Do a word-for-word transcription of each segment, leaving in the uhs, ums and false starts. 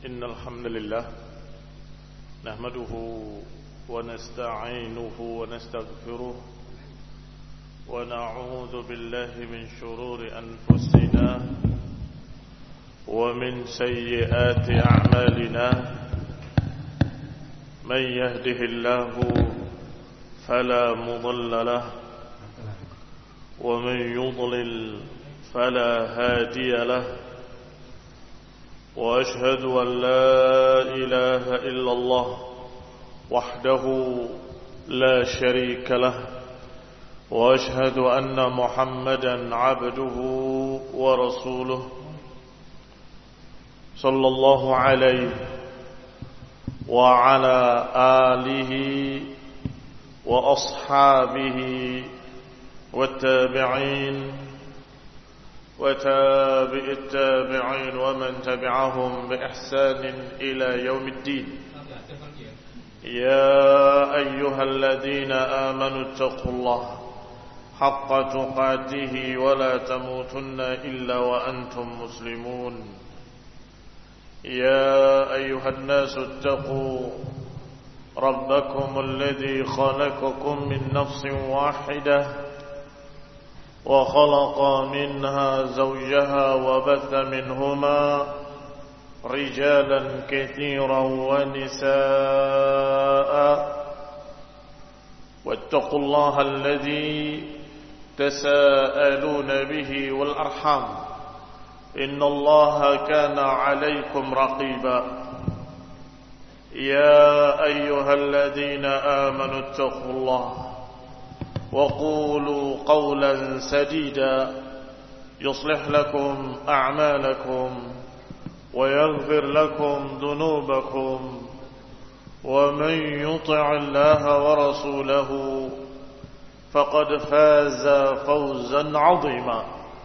إن الحمد لله نحمده ونستعينه ونستغفره ونعوذ بالله من شرور أنفسنا ومن سيئات أعمالنا من يهده الله فلا مضل له ومن يضلل فلا هادي له وأشهد أن لا إله إلا الله وحده لا شريك له وأشهد أن محمدا عبده ورسوله صلى الله عليه وعلى آله وأصحابه والتابعين وتابع التابعين ومن تبعهم بإحسان إلى يوم الدين. يا أيها الذين آمنوا اتقوا الله حق تقاته ولا تموتن إلا وأنتم مسلمون. يا أيها الناس اتقوا ربكم الذي خلقكم من نفس واحدة وخلق منها زوجها وبث منهما رجالا كثيرا ونساء واتقوا الله الذي تساءلون به والأرحام إن الله كان عليكم رقيبا. يا أيها الذين آمنوا اتقوا الله وقولوا قولا سديدا يصلح لكم أعمالكم ويغفر لكم ذنوبكم ومن يطع الله ورسوله فقد فاز فوزا عظيما.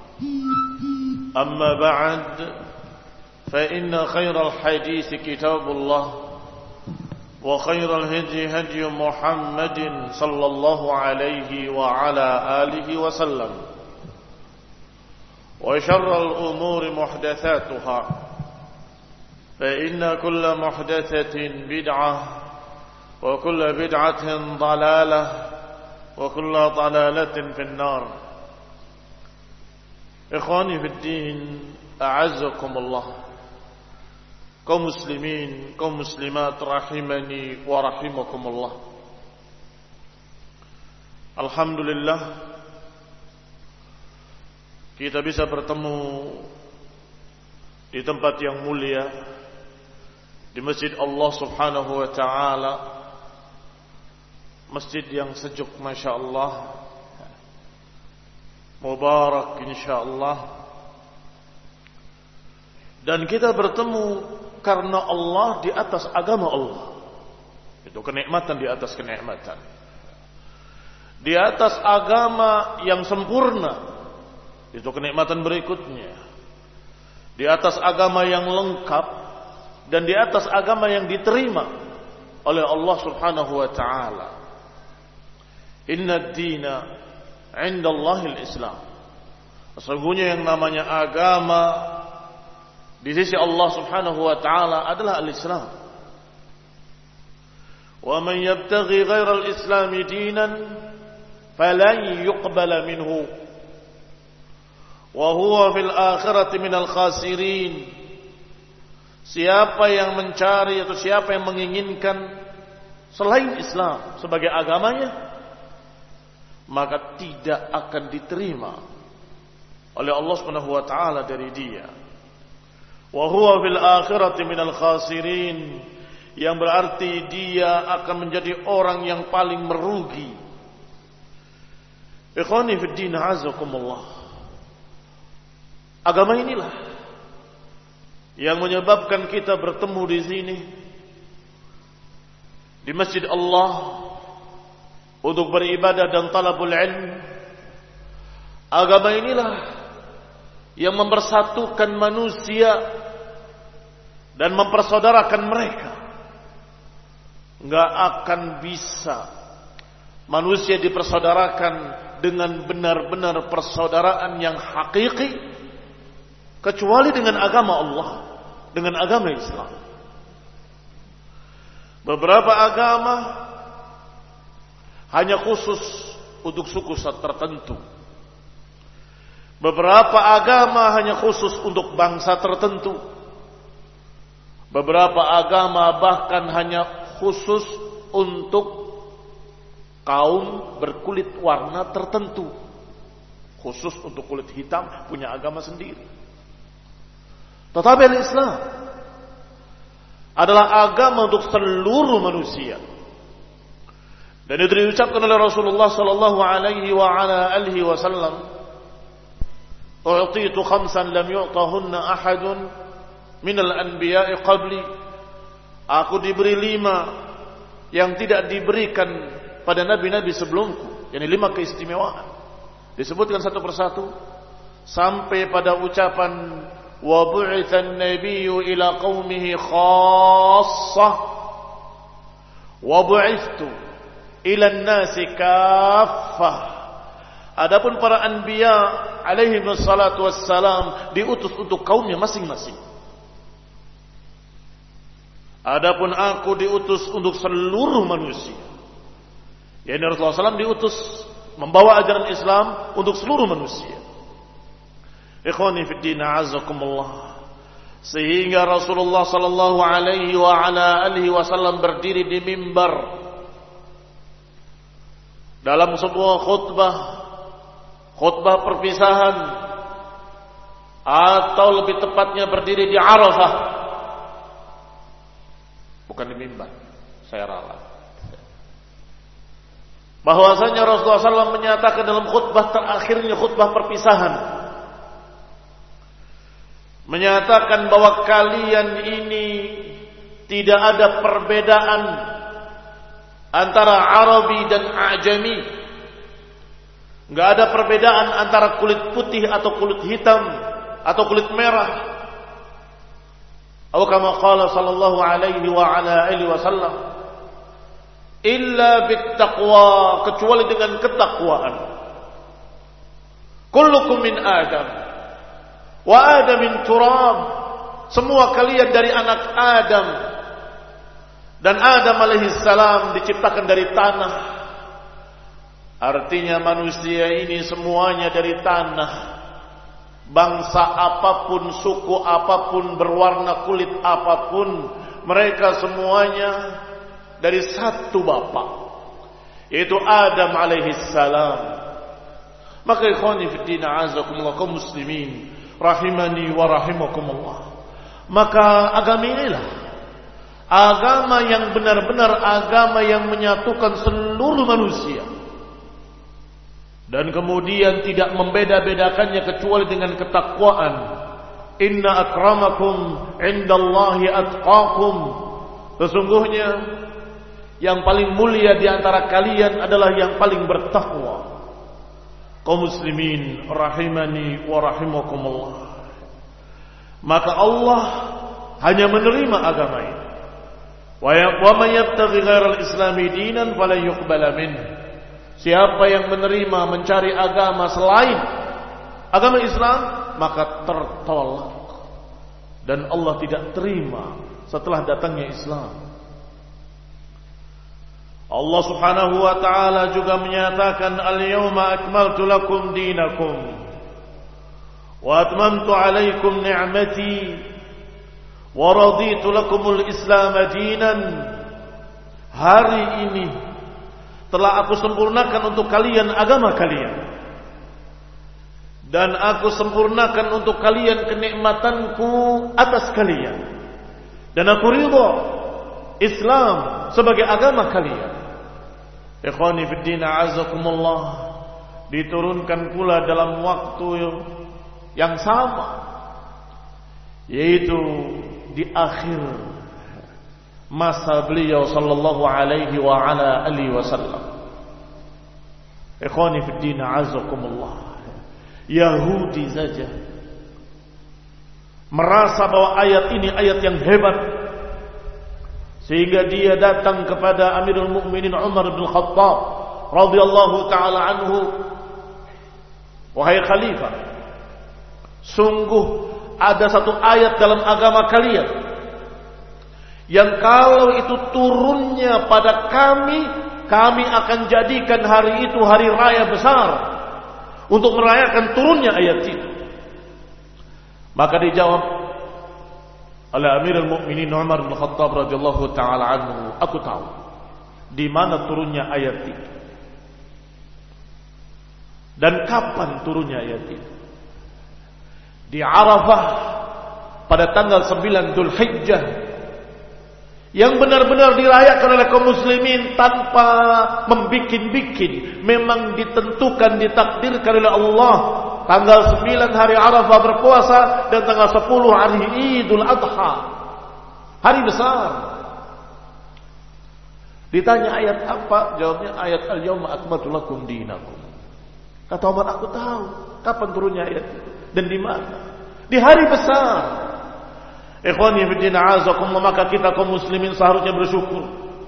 أما بعد فإن خير الحديث كتاب الله وخير الهدي هدي محمد صلى الله عليه وعلى آله وسلم وشر الأمور محدثاتها فإن كل محدثة بدعة وكل بدعة ضلالة وكل ضلالة في النار. إخواني في الدين أعزكم الله. Kaum muslimin, kaum muslimat rahimani wa rahimakumullah. Alhamdulillah kita bisa bertemu di tempat yang mulia, di masjid Allah subhanahu wa ta'ala, masjid yang sejuk masya Allah, mubarak insya Allah. Dan kita bertemu karena Allah di atas agama Allah. Itu kenikmatan di atas kenikmatan. Di atas agama yang sempurna. Itu kenikmatan berikutnya. Di atas agama yang lengkap. Dan di atas agama yang diterima oleh Allah subhanahu wa ta'ala. Inna ad-dina indallahil Islam. Sesungguhnya yang namanya agama di sisi Allah subhanahu wa ta'ala adalah al-Islam. Wa man yabtaghi ghairal islami dinan falan yuqbala minhu wa huwa fil akhirati minal khasirin. Siapa yang mencari atau siapa yang menginginkan selain Islam sebagai agamanya, maka tidak akan diterima oleh Allah subhanahu wa ta'ala dari dia. Wa huwa fil akhirati minal khasirin, yang berarti dia akan menjadi orang yang paling merugi. Ikhwani fid din azakumullah. Agama inilah yang menyebabkan kita bertemu di sini di masjid Allah untuk beribadah dan talabul ilm. Agama inilah yang mempersatukan manusia dan mempersaudarakan mereka. Enggak akan bisa manusia dipersaudarakan dengan benar-benar persaudaraan yang hakiki kecuali dengan agama Allah, dengan agama Islam. Beberapa agama hanya khusus untuk suku tertentu. Beberapa agama hanya khusus untuk bangsa tertentu. Beberapa agama bahkan hanya khusus untuk kaum berkulit warna tertentu. Khusus untuk kulit hitam punya agama sendiri. Tetapi Islam adalah agama untuk seluruh manusia. Dan itu diucapkan oleh Rasulullah sallallahu alaihi wa ala alihi wasallam, "U'titu khamsan lam yu'tahunna ahadun minal anbiya'i qabli." Aku diberi lima yang tidak diberikan pada nabi-nabi sebelumku, yakni lima keistimewaan. Disebutkan satu persatu sampai pada ucapan wa bu'itsan nabiyyu ila qaumihi khassah wa bu'ithtu ila an-nasi kaffah. Adapun para anbiya alaihi wassalatu wassalam diutus untuk kaumnya masing-masing. Adapun aku diutus untuk seluruh manusia. Yani Rasulullah sallallahu alaihi wasallam diutus membawa ajaran Islam untuk seluruh manusia. Ikhwani fid din, a'azzakumullah. Sehingga Rasulullah sallallahu alaihi wa ala alihi wasallam berdiri di mimbar dalam sebuah khutbah, khutbah perpisahan, atau lebih tepatnya berdiri di Arafah. Bukan di mimbar, saya ralat. Bahwasanya Rasulullah sallallahu alaihi wasallam menyatakan dalam khutbah terakhirnya, khutbah perpisahan, menyatakan bahwa kalian ini tidak ada perbedaan antara Arabi dan Ajami. Enggak ada perbedaan antara kulit putih atau kulit hitam atau kulit merah. Atau kama qala sallallahu alaihi wa ala alihi wasallam, illa bittaqwa, kecuali dengan ketakwaan. Kullukum min Adam wa Adam min turab, semua kalian dari anak Adam, dan Adam alaihissalam diciptakan dari tanah. Artinya manusia ini semuanya dari tanah. Bangsa apapun, suku apapun, berwarna kulit apapun, mereka semuanya dari satu bapak, yaitu Adam alaihissalam. Maka ikhwani fiddin, a'azakumullah, kaum muslimin rahimani wa rahimakumullah, maka agama inilah agama yang benar-benar agama yang menyatukan seluruh manusia, dan kemudian tidak membeda-bedakannya kecuali dengan ketakwaan. Inna akramakum indallahi atqakum, sesungguhnya yang paling mulia di antara kalian adalah yang paling bertakwa. Kaum muslimin rahimani wa rahimakumullah, maka Allah hanya menerima agama ini. Wa man yabtaghi ghairal islami dinan falan yuqbala min. Siapa yang menerima mencari agama selain agama Islam, maka tertolak, dan Allah tidak terima setelah datangnya Islam. Allah subhanahu wa ta'ala juga menyatakan, al-yawma akmaltu lakum dinakum wa atmamtu alaikum ni'mati wa raditu lakumul islam dinan. Hari ini telah aku sempurnakan untuk kalian agama kalian, dan aku sempurnakan untuk kalian kenikmatanku atas kalian, dan aku ridha Islam sebagai agama kalian. Ikhwani fiddin, a'azakumullah, diturunkan pula dalam waktu yang sama, yaitu di akhir masa beliau sallallahu alaihi wa ala alihi wasallam. Ikhwani fiddin, a'azakumullah, Yahudi saja merasa bahwa ayat ini ayat yang hebat, sehingga dia datang kepada Amirul Mukminin Umar bin Khattab radhiyallahu taala anhu, wahai khalifah, sungguh ada satu ayat dalam agama kalian yang kalau itu turunnya pada kami, kami akan jadikan hari itu hari raya besar untuk merayakan turunnya ayat itu. Maka dijawab oleh Amirul Mukminin Umar bin Khattab radhiyallahu taala anhu, aku tahu di mana turunnya ayat itu dan kapan turunnya ayat itu. Di Arafah pada tanggal sembilan Dzulhijjah yang benar-benar dirayakan oleh kaum muslimin tanpa membikin-bikin, memang ditentukan, ditakdirkan oleh Allah. Tanggal sembilan hari Arafah berpuasa dan tanggal sepuluh hari Idul Adha, hari besar. Ditanya ayat apa? Jawabnya ayat Al-Yawma akmaltu lakum dinakum. Kata Umar, aku tahu kapan turunnya ayat itu dan di mana. Di hari besar. Ikhwani fillah a'azakumullah, maka kita kaum muslimin seharusnya bersyukur.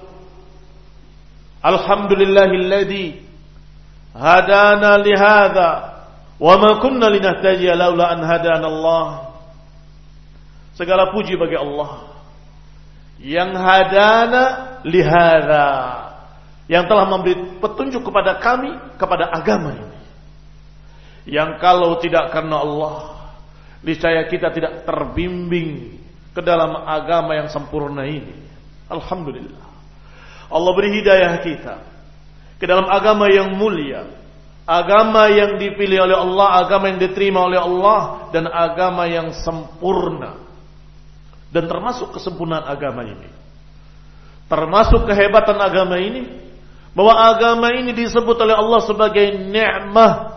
Alhamdulillahilladzi hadana lihadza wa ma kunna linahtadiya laula an hadana Allah. Segala puji bagi Allah yang hadana lihadza, yang telah memberi petunjuk kepada kami kepada agama ini. Yang kalau tidak karena Allah, niscaya kita tidak terbimbing ke dalam agama yang sempurna ini. Alhamdulillah, Allah beri hidayah kita ke dalam agama yang mulia, agama yang dipilih oleh Allah, agama yang diterima oleh Allah, dan agama yang sempurna. Dan termasuk kesempurnaan agama ini, termasuk kehebatan agama ini, bahwa agama ini disebut oleh Allah sebagai ni'mah.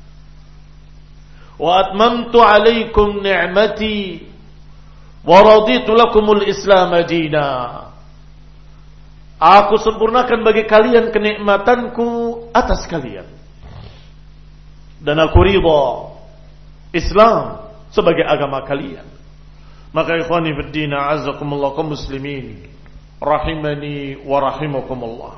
Wa atmamtu alaikum ni'mati wa raditu lakumul Islam madina. Aku sempurnakan bagi kalian kenikmatanku atas kalian, dan aku ridha Islam sebagai agama kalian. Maka ikhwani fid din a'azzakumullah kaum muslimin rahimani wa rahimakumullah,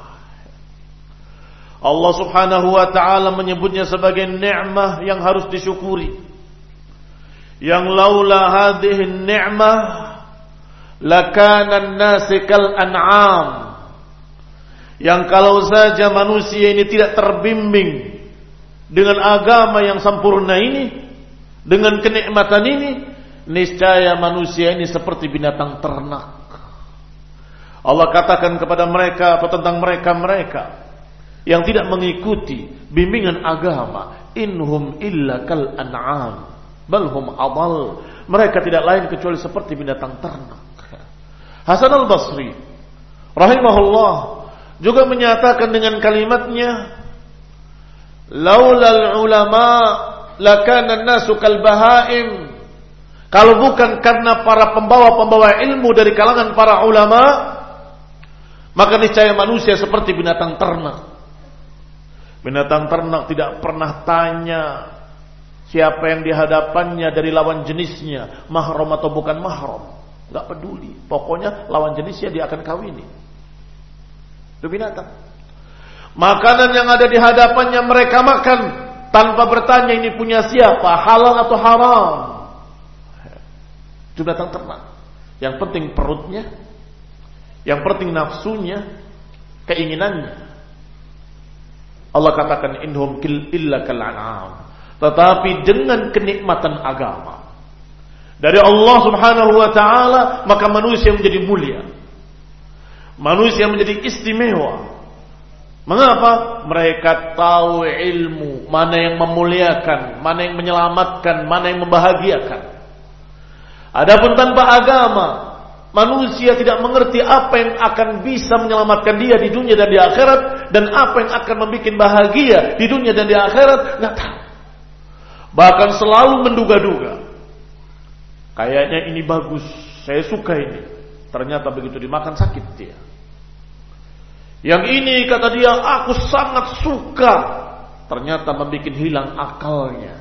Allah subhanahu wa ta'ala menyebutnya sebagai ni'mah yang harus disyukuri. Yang laula hadhihi ni'mah lakana an-nasi kal an'am. Yang kalau saja manusia ini tidak terbimbing dengan agama yang sempurna ini, dengan kenikmatan ini, niscaya manusia ini seperti binatang ternak. Allah katakan kepada mereka atau tentang mereka-mereka yang tidak mengikuti bimbingan agama, inhum illa kal an'am bal hum adall. Mereka tidak lain kecuali seperti binatang ternak. Hasan al-Basri rahimahullah juga menyatakan dengan kalimatnya, laulal ulama lakana an-nasu kal bahaim. Kalau bukan karena para pembawa-pembawa ilmu dari kalangan para ulama, maka niscaya manusia seperti binatang ternak. Binatang ternak tidak pernah tanya siapa yang dihadapannya dari lawan jenisnya, mahram atau bukan mahram, enggak peduli. Pokoknya lawan jenisnya dia akan kawini. Itu binatang. Makanan yang ada di hadapannya mereka makan tanpa bertanya ini punya siapa, halal atau haram. Itu binatang ternak. Yang penting perutnya, yang penting nafsunya, keinginannya. Allah katakan inhum illa kal an'am. Tetapi dengan kenikmatan agama dari Allah subhanahu wa ta'ala, maka manusia menjadi mulia, manusia menjadi istimewa. Mengapa? Mereka tahu ilmu, mana yang memuliakan, mana yang menyelamatkan, mana yang membahagiakan. Adapun tanpa agama, manusia tidak mengerti apa yang akan bisa menyelamatkan dia di dunia dan di akhirat, dan apa yang akan membuat bahagia di dunia dan di akhirat, nggak tahu. Bahkan selalu menduga-duga. Kayaknya ini bagus, saya suka ini. Ternyata begitu dimakan sakit dia. Yang ini kata dia, aku sangat suka. Ternyata membuat hilang akalnya,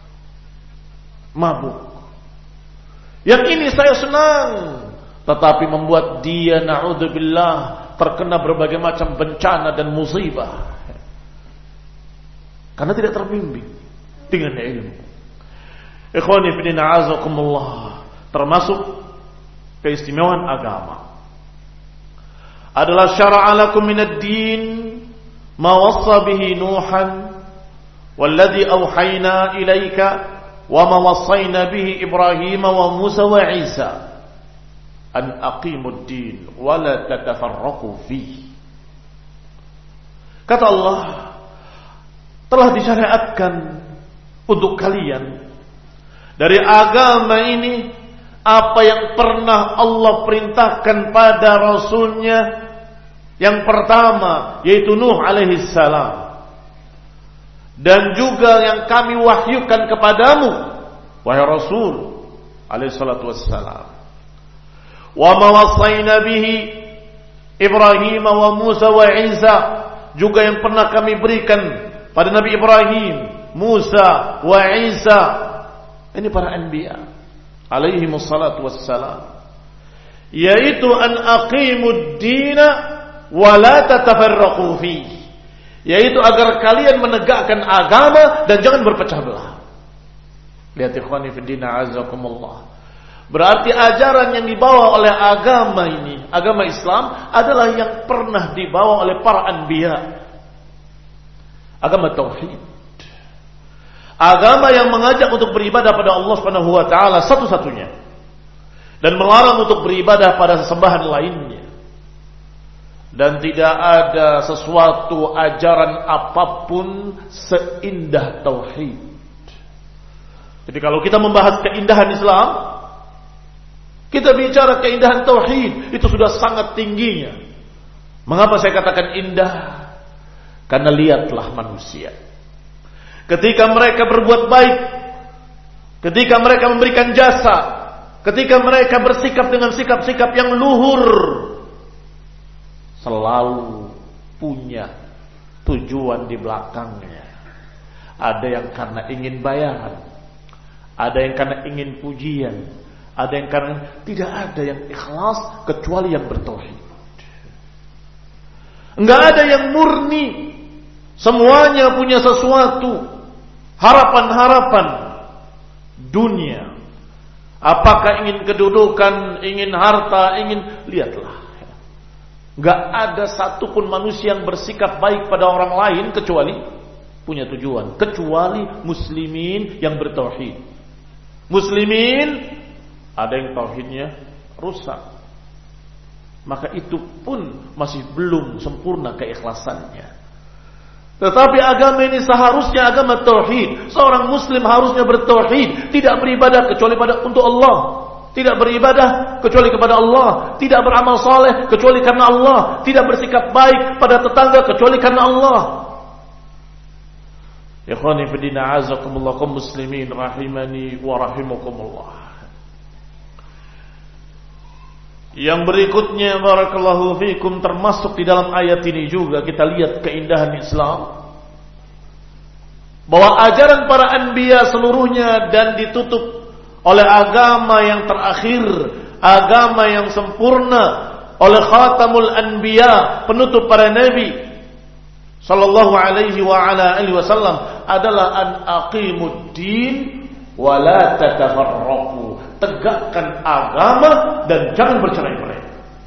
mabuk. Yang ini saya senang, tetapi membuat dia na'udzubillah terkena berbagai macam bencana dan musibah, karena tidak terbimbing dengan ilmu. Ikhwani fillah a'azakumullah, termasuk keistimewaan agama adalah syara'a lakum minad din ma wassa bihi Nuhan walladzi auhayna ilaika wa ma wassayna bihi Ibrahim wa Musa wa Isa an aqimud din wa la tatafarraqu fihi. Kata Allah, telah disyariatkan untuk kalian dari agama ini apa yang pernah Allah perintahkan pada Rasulnya yang pertama, yaitu Nuh alaihi salam, dan juga yang kami wahyukan kepadamu wahai Rasul alaihi salatu wassalam, wa ma wassayna bihi Ibrahim wa Musa wa Isa, juga yang pernah kami berikan pada Nabi Ibrahim, Musa wa Isa, ini para anbiya alaihi wassalatu wassalam, yaitu an aqimud dina wa la tatafarraqu fihi, yaitu agar kalian menegakkan agama dan jangan berpecah belah. Lihat ikhwani fiddina azakumullah, berarti ajaran yang dibawa oleh agama ini, agama Islam, adalah yang pernah dibawa oleh para anbiya. Agama tauhid, agama yang mengajak untuk beribadah pada Allah Subhanahu wa taala satu-satunya dan melarang untuk beribadah pada sesembahan lainnya. Dan tidak ada sesuatu ajaran apapun seindah tauhid. Jadi kalau kita membahas keindahan Islam, kita bicara keindahan tauhid, itu sudah sangat tingginya. Mengapa saya katakan indah? Karena lihatlah manusia, ketika mereka berbuat baik, ketika mereka memberikan jasa, ketika mereka bersikap dengan sikap-sikap yang luhur, selalu punya tujuan di belakangnya. Ada yang karena ingin bayaran, ada yang karena ingin pujian, ada yang karena tidak ada yang ikhlas kecuali yang bertauhid. Enggak ada yang murni. Semuanya punya sesuatu, harapan-harapan dunia. Apakah ingin kedudukan, ingin harta, ingin, lihatlah. Enggak ada satupun manusia yang bersikap baik pada orang lain kecuali punya tujuan, kecuali muslimin yang bertauhid. Muslimin ada yang tauhidnya rusak, maka itu pun masih belum sempurna keikhlasannya. Tetapi agama ini seharusnya agama tauhid. Seorang muslim harusnya bertauhid, tidak beribadah kecuali pada untuk Allah, tidak beribadah kecuali kepada Allah, tidak beramal saleh kecuali karena Allah, tidak bersikap baik pada tetangga kecuali karena Allah. Ikhwani fillah azakumullah kaum muslimin rahimani wa rahimakumullah. Yang berikutnya barakallahu fikum, termasuk di dalam ayat ini juga kita lihat keindahan Islam, bahwa ajaran para anbiya seluruhnya dan ditutup oleh agama yang terakhir, agama yang sempurna, oleh khatamul anbiya, penutup para nabi sallallahu alaihi wa ala alihi wasallam, adalah an aqimud din wa la tatafarraqu, tegakkan agama dan jangan bercerai-berai.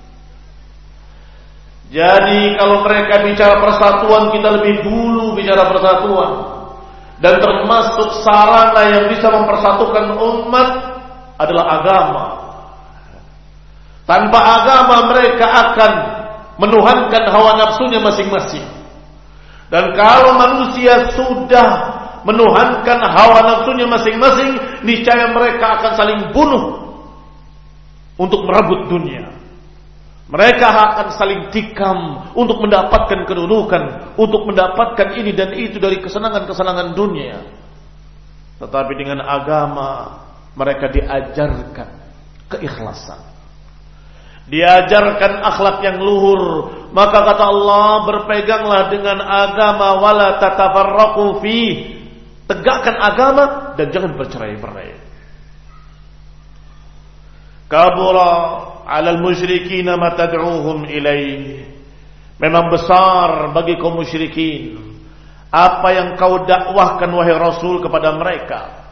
Jadi kalau mereka bicara persatuan, kita lebih dulu bicara persatuan. Dan termasuk sarana yang bisa mempersatukan umat adalah agama. Tanpa agama mereka akan menuhankan hawa nafsunya masing-masing. Dan kalau manusia sudah menuhankan hawa nafsunya masing-masing, niscaya mereka akan saling bunuh untuk merebut dunia. Mereka akan saling tikam untuk mendapatkan kedudukan, untuk mendapatkan ini dan itu dari kesenangan-kesenangan dunia. Tetapi dengan agama mereka diajarkan keikhlasan, diajarkan akhlak yang luhur. Maka kata Allah, berpeganglah dengan agama wala tatafarraqu fi, tegakkan agama dan jangan bercerai-berai. Kabura 'alal musyrikin ma tad'uuhum ilaih, memang besar bagi kaum musyrikin apa yang kau dakwahkan wahai Rasul kepada mereka.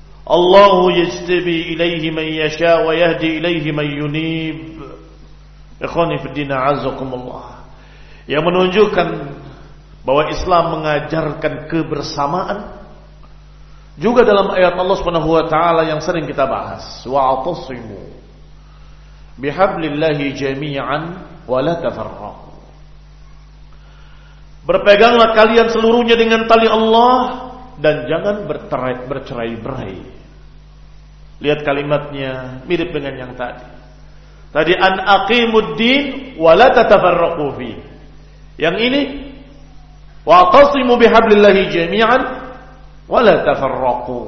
Allahu yajtabi ilaihi man yasha wa yahdi ilaihi man yunib. Ikhwani fi din a'azzakumullah, yang menunjukkan bahwa Islam mengajarkan kebersamaan juga dalam ayat Allah Subhanahu wa taala yang sering kita bahas, wa'tasimu bihablillahi jami'an wa la tafarraqu. Berpeganglah kalian seluruhnya dengan tali Allah dan jangan bercerai-berai. Lihat kalimatnya mirip dengan yang tadi. Tadi an aqimuddin wa la tatafarraqu fi. Yang ini wa'tasimu bihablillahi jami'an wa la tafarraqu.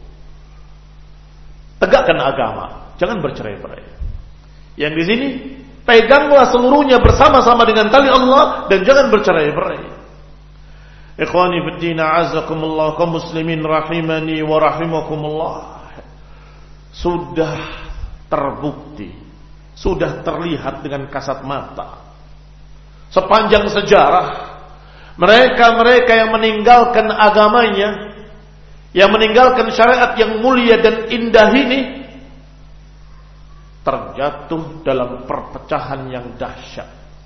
Tegakkan agama, jangan bercerai-berai. Yang di sini peganglah seluruhnya bersama-sama dengan tali Allah dan jangan bercerai-berai. Ikhwani fid din a'azzakumullah, kaum muslimin rahimani wa rahimakumullah. Sudah terbukti, sudah terlihat dengan kasat mata sepanjang sejarah, mereka-mereka yang meninggalkan agamanya, yang meninggalkan syariat yang mulia dan indah ini, terjatuh dalam perpecahan yang dahsyat.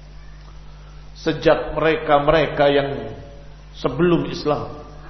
Sejak mereka-mereka yang sebelum Islam,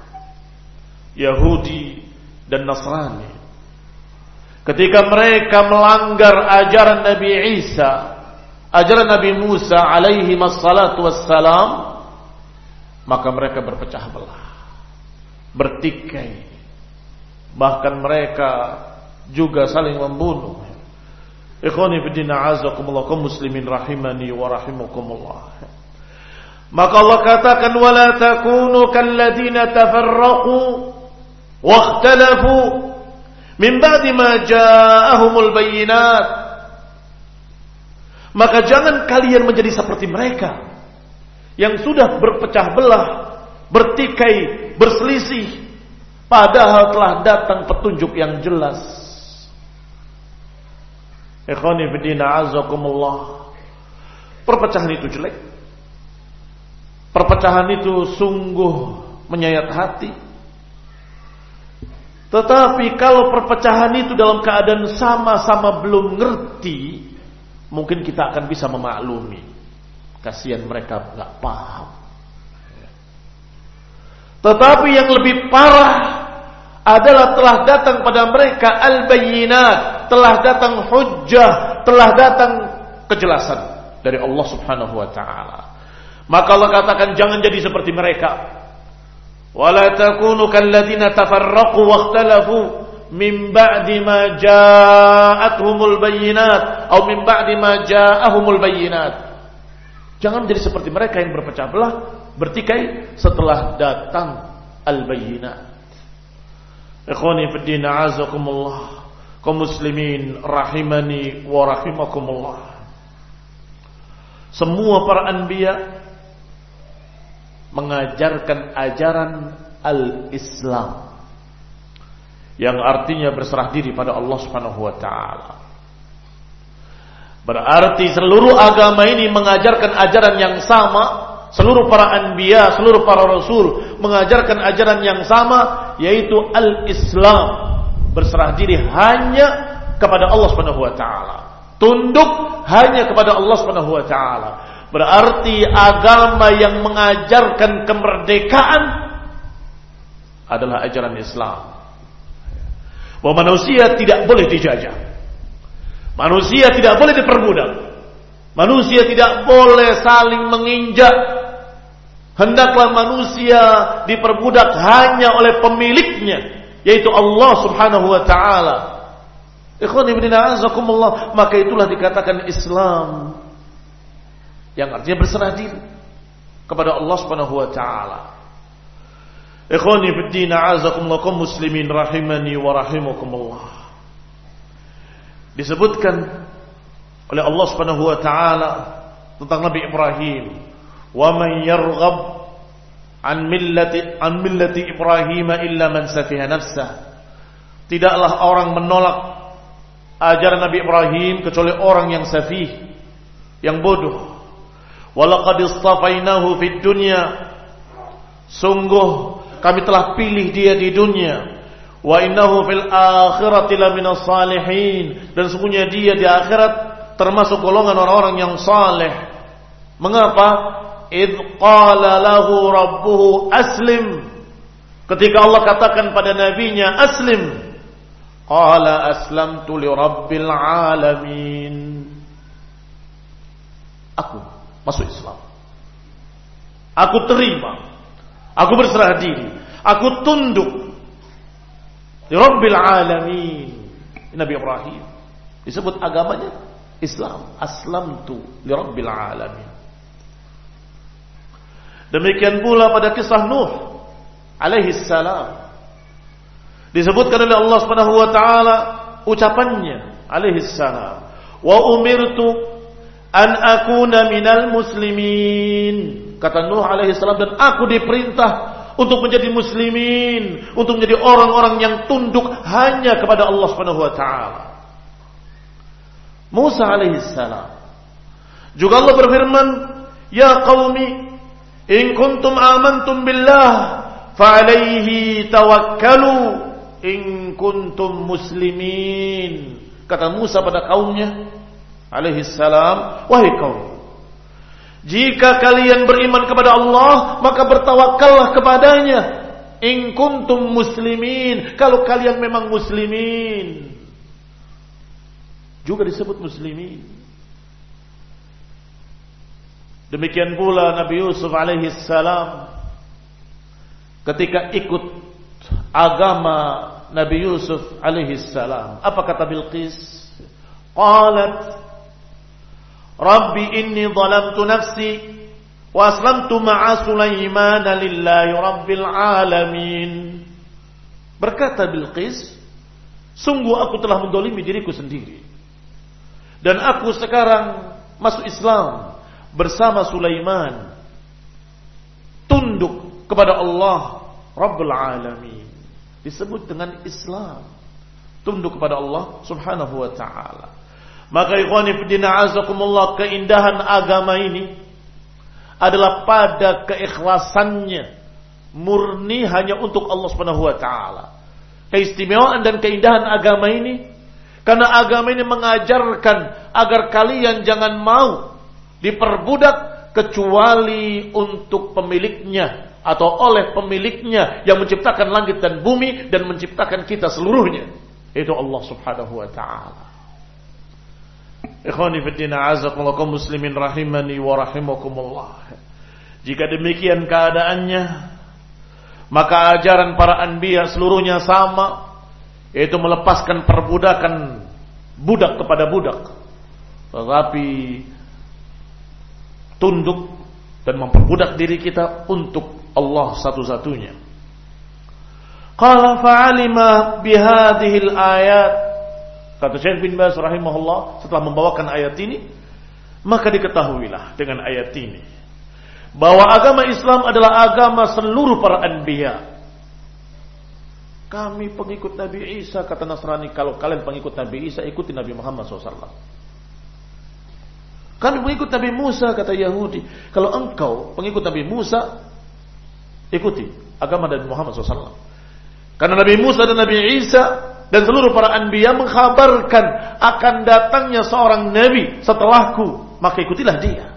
Yahudi dan Nasrani, ketika mereka melanggar ajaran Nabi Isa, ajaran Nabi Musa alaihi wassalatu wassalam, maka mereka berpecah belah, bertikai, bahkan mereka juga saling membunuh. Ikhwani fi din a'azzakumullah, kaum muslimin rahimani wa rahimakumullah. Maka Allah katakan wala takunu kalladzina tafarraqu wakhtalafu min ba'di ma ja'ahumul bayyinat. Maka jangan kalian menjadi seperti mereka yang sudah berpecah belah, bertikai, berselisih, padahal telah datang petunjuk yang jelas. Ikhwani fi din a'azzakumullah, perpecahan itu jelek. Perpecahan itu sungguh menyayat hati. Tetapi kalau perpecahan itu dalam keadaan sama-sama belum ngerti, mungkin kita akan bisa memaklumi. Kasihan mereka nggak paham. Tetapi yang lebih parah adalah telah datang pada mereka al-bayyinat, telah datang hujjah, telah datang kejelasan dari Allah Subhanahu wa taala. Maka Allah katakan jangan jadi seperti mereka. Wala takunu kalladzina tafarraqu wakhtalafu min ba'di ma ja'atuhumul bayyinat atau min ba'di ma ja'ahumul bayyinat. Jangan jadi seperti mereka yang berpecah belah, bertikai setelah datang al-bayyinat. Ikhwani fid din a'azakumullah, kaum muslimin rahimani wa rahimakumullah. Semua para anbiya mengajarkan ajaran al-Islam yang artinya berserah diri pada Allah Subhanahu wa taala. Berarti seluruh agama ini mengajarkan ajaran yang sama, seluruh para anbiya, seluruh para rasul mengajarkan ajaran yang sama, yaitu al-Islam, berserah diri hanya kepada Allah Subhanahu wa taala, tunduk hanya kepada Allah Subhanahu wa taala. Berarti agama yang mengajarkan kemerdekaan adalah ajaran Islam. Bahwa manusia tidak boleh dijajah, manusia tidak boleh diperbudak, manusia tidak boleh saling menginjak. Hendaklah manusia diperbudak hanya oleh pemiliknya, yaitu Allah Subhanahu wa taala. Ikhwan ibn a'azakumullah, maka itulah dikatakan Islam, yang artinya berserah diri kepada Allah Subhanahu wa taala. Ikhwani fid din a'azakumullah, kaum muslimin rahimani wa rahimakumullah. Disebutkan oleh Allah Subhanahu wa taala tentang Nabi Ibrahim, "Wa man yarghab an millati an millati Ibrahim illa man safiha nafsah." Tidaklah orang menolak ajaran Nabi Ibrahim kecuali orang yang safih, yang bodoh. Walaqad istafainahu fid dunya, sungguh kami telah pilih dia di dunia. Wa innahu fil akhirati laminas salihin, dan sungguhnya dia di akhirat termasuk golongan orang-orang yang saleh. Mengapa? Idh qala lahu rabbuhu aslim. Ketika Allah katakan pada nabinya aslim, qala aslamtu li rabbil alamin. Aku masuk Islam. Aku terima. Aku berserah diri. Aku tunduk li rabbil alamin. Nabi Ibrahim disebut agamanya Islam. Aslamtu li rabbil alamin. Demikian pula pada kisah Nuh alaihi salam, disebutkan oleh Allah Subhanahu wa taala ucapannya alaihi salam, wa umirtu an akuna minal muslimin. Kata Nuh alaihi salam, dan aku diperintah untuk menjadi muslimin, untuk menjadi orang-orang yang tunduk hanya kepada Allah Subhanahu wa taala. Musa alaihi salam juga Allah berfirman, ya qaumi in kuntum amantum billah fa'alaihi tawakkalu in kuntum muslimin. Kata Musa pada kaumnya alaihi salam, wahai kaum, jika kalian beriman kepada Allah, maka bertawakallah kepadanya. In kuntum muslimin, kalau kalian memang muslimin. Juga disebut muslimin. Demikian pula Nabi Yusuf alaihi salam ketika ikut agama Nabi Yusuf alaihi salam, apa kata Bilqis? Qalat Rabbi inni zalamtu nafsi wa aslamtu ma'a Sulaiman lillahi rabbil alamin. Berkata Bilqis, sungguh aku telah mendolimi diriku sendiri, dan aku sekarang masuk Islam bersama Sulaiman, tunduk kepada Allah Rabbul Alamin. Disebut dengan Islam, tunduk kepada Allah Subhanahu wa ta'ala. Maka ikhwani fiddina azakumullah, keindahan agama ini adalah pada keikhlasannya, murni hanya untuk Allah Subhanahu wa ta'ala. Keistimewaan dan keindahan agama ini, karena agama ini mengajarkan agar kalian jangan mau diperbudak kecuali untuk pemiliknya, atau oleh pemiliknya yang menciptakan langit dan bumi dan menciptakan kita seluruhnya, yaitu Allah Subhanahu wa ta'ala. Ikhwani fiddina azakumullah, kaum muslimin rahimani wa rahimakumullah. Jika demikian keadaannya, maka ajaran para anbiya seluruhnya sama, yaitu melepaskan perbudakan budak kepada budak, tetapi tunduk dan memperbudak diri kita untuk Allah satu-satunya. Qala fa'alima bihadhil ayat. Kata Syekh bin Baz rahimahullah, setelah membawakan ayat ini, maka diketahuilah dengan ayat ini bahwa agama Islam adalah agama seluruh para anbiya. Kami pengikut Nabi Isa, kata Nasrani. Kalau kalian pengikut Nabi Isa, ikuti Nabi Muhammad shallallahu alaihi wasallam. Kami pengikut Nabi Musa, kata Yahudi. Kalau engkau pengikut Nabi Musa, ikuti agama Nabi Muhammad shallallahu alaihi wasallam. Karena Nabi Musa dan Nabi Isa dan seluruh para anbiya mengkhabarkan akan datangnya seorang nabi setelahku, maka ikutilah dia.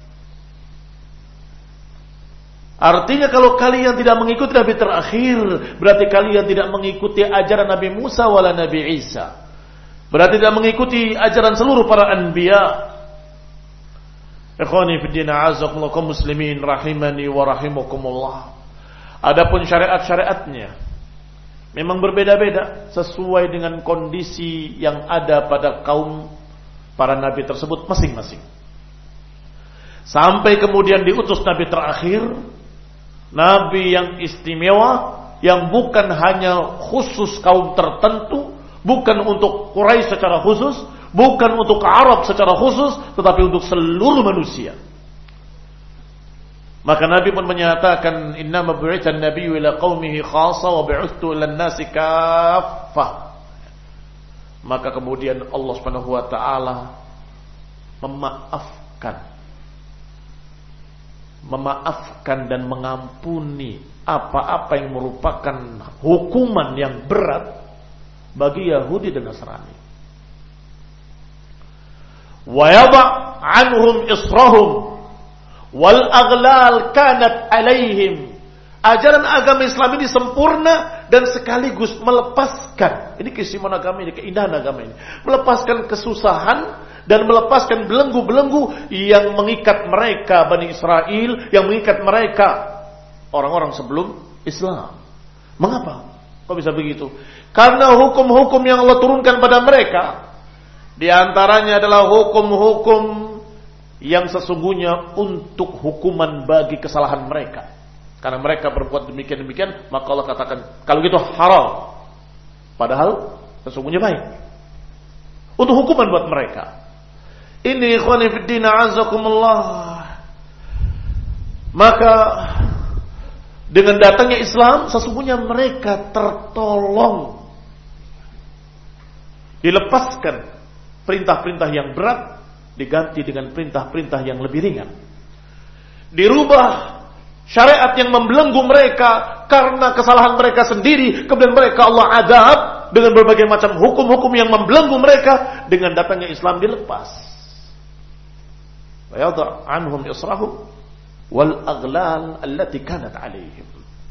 Artinya kalau kalian tidak mengikuti nabi terakhir, berarti kalian tidak mengikuti ajaran Nabi Musa wala Nabi Isa. Berarti tidak mengikuti ajaran seluruh para anbiya. Ikhwani fiddina azakumullah, kaum muslimin rahimani wa rahimakumullah. Adapun syariat-syariatnya memang berbeda-beda sesuai dengan kondisi yang ada pada kaum para nabi tersebut masing-masing. Sampai kemudian diutus nabi terakhir, nabi yang istimewa, yang bukan hanya khusus kaum tertentu, bukan untuk Quraisy secara khusus, bukan untuk Arab secara khusus, tetapi untuk seluruh manusia. Maka Nabi pun menyatakan, innama bu'itha an-nabiyyu ila qaumihi khassa wa bu'ithtu ila an-nasi kaffah. Maka kemudian Allah Subhanahu wa taala memaafkan memaafkan dan mengampuni apa-apa yang merupakan hukuman yang berat bagi Yahudi dan Nasrani. wa yadha' anhum israhum wal aghlal kanat alaihim. Ajaran agama Islam ini sempurna dan sekaligus melepaskan, ini keistimewaan agama ini, keindahan agama ini, melepaskan kesusahan dan melepaskan belenggu-belenggu yang mengikat mereka Bani Israel, yang mengikat mereka orang-orang sebelum Islam. Mengapa? Kok bisa begitu? Karena hukum-hukum yang Allah turunkan pada mereka, di antaranya adalah hukum-hukum yang sesungguhnya untuk hukuman bagi kesalahan mereka. Karena mereka berbuat demikian-demikian, maka Allah katakan, kalau gitu haram. Padahal sesungguhnya baik. Untuk hukuman buat mereka. Ini ikhwani fiddin a'azakumullah. Maka dengan datangnya Islam, sesungguhnya mereka tertolong. Dilepaskan perintah-perintah yang berat, diganti dengan perintah-perintah yang lebih ringan. Dirubah syariat yang membelenggu mereka karena kesalahan mereka sendiri, kemudian mereka Allah azab dengan berbagai macam hukum-hukum yang membelenggu mereka. Dengan datangnya Islam dilepas. Wa yadha' anhum israhum wal aghlal allati kanat alaihim.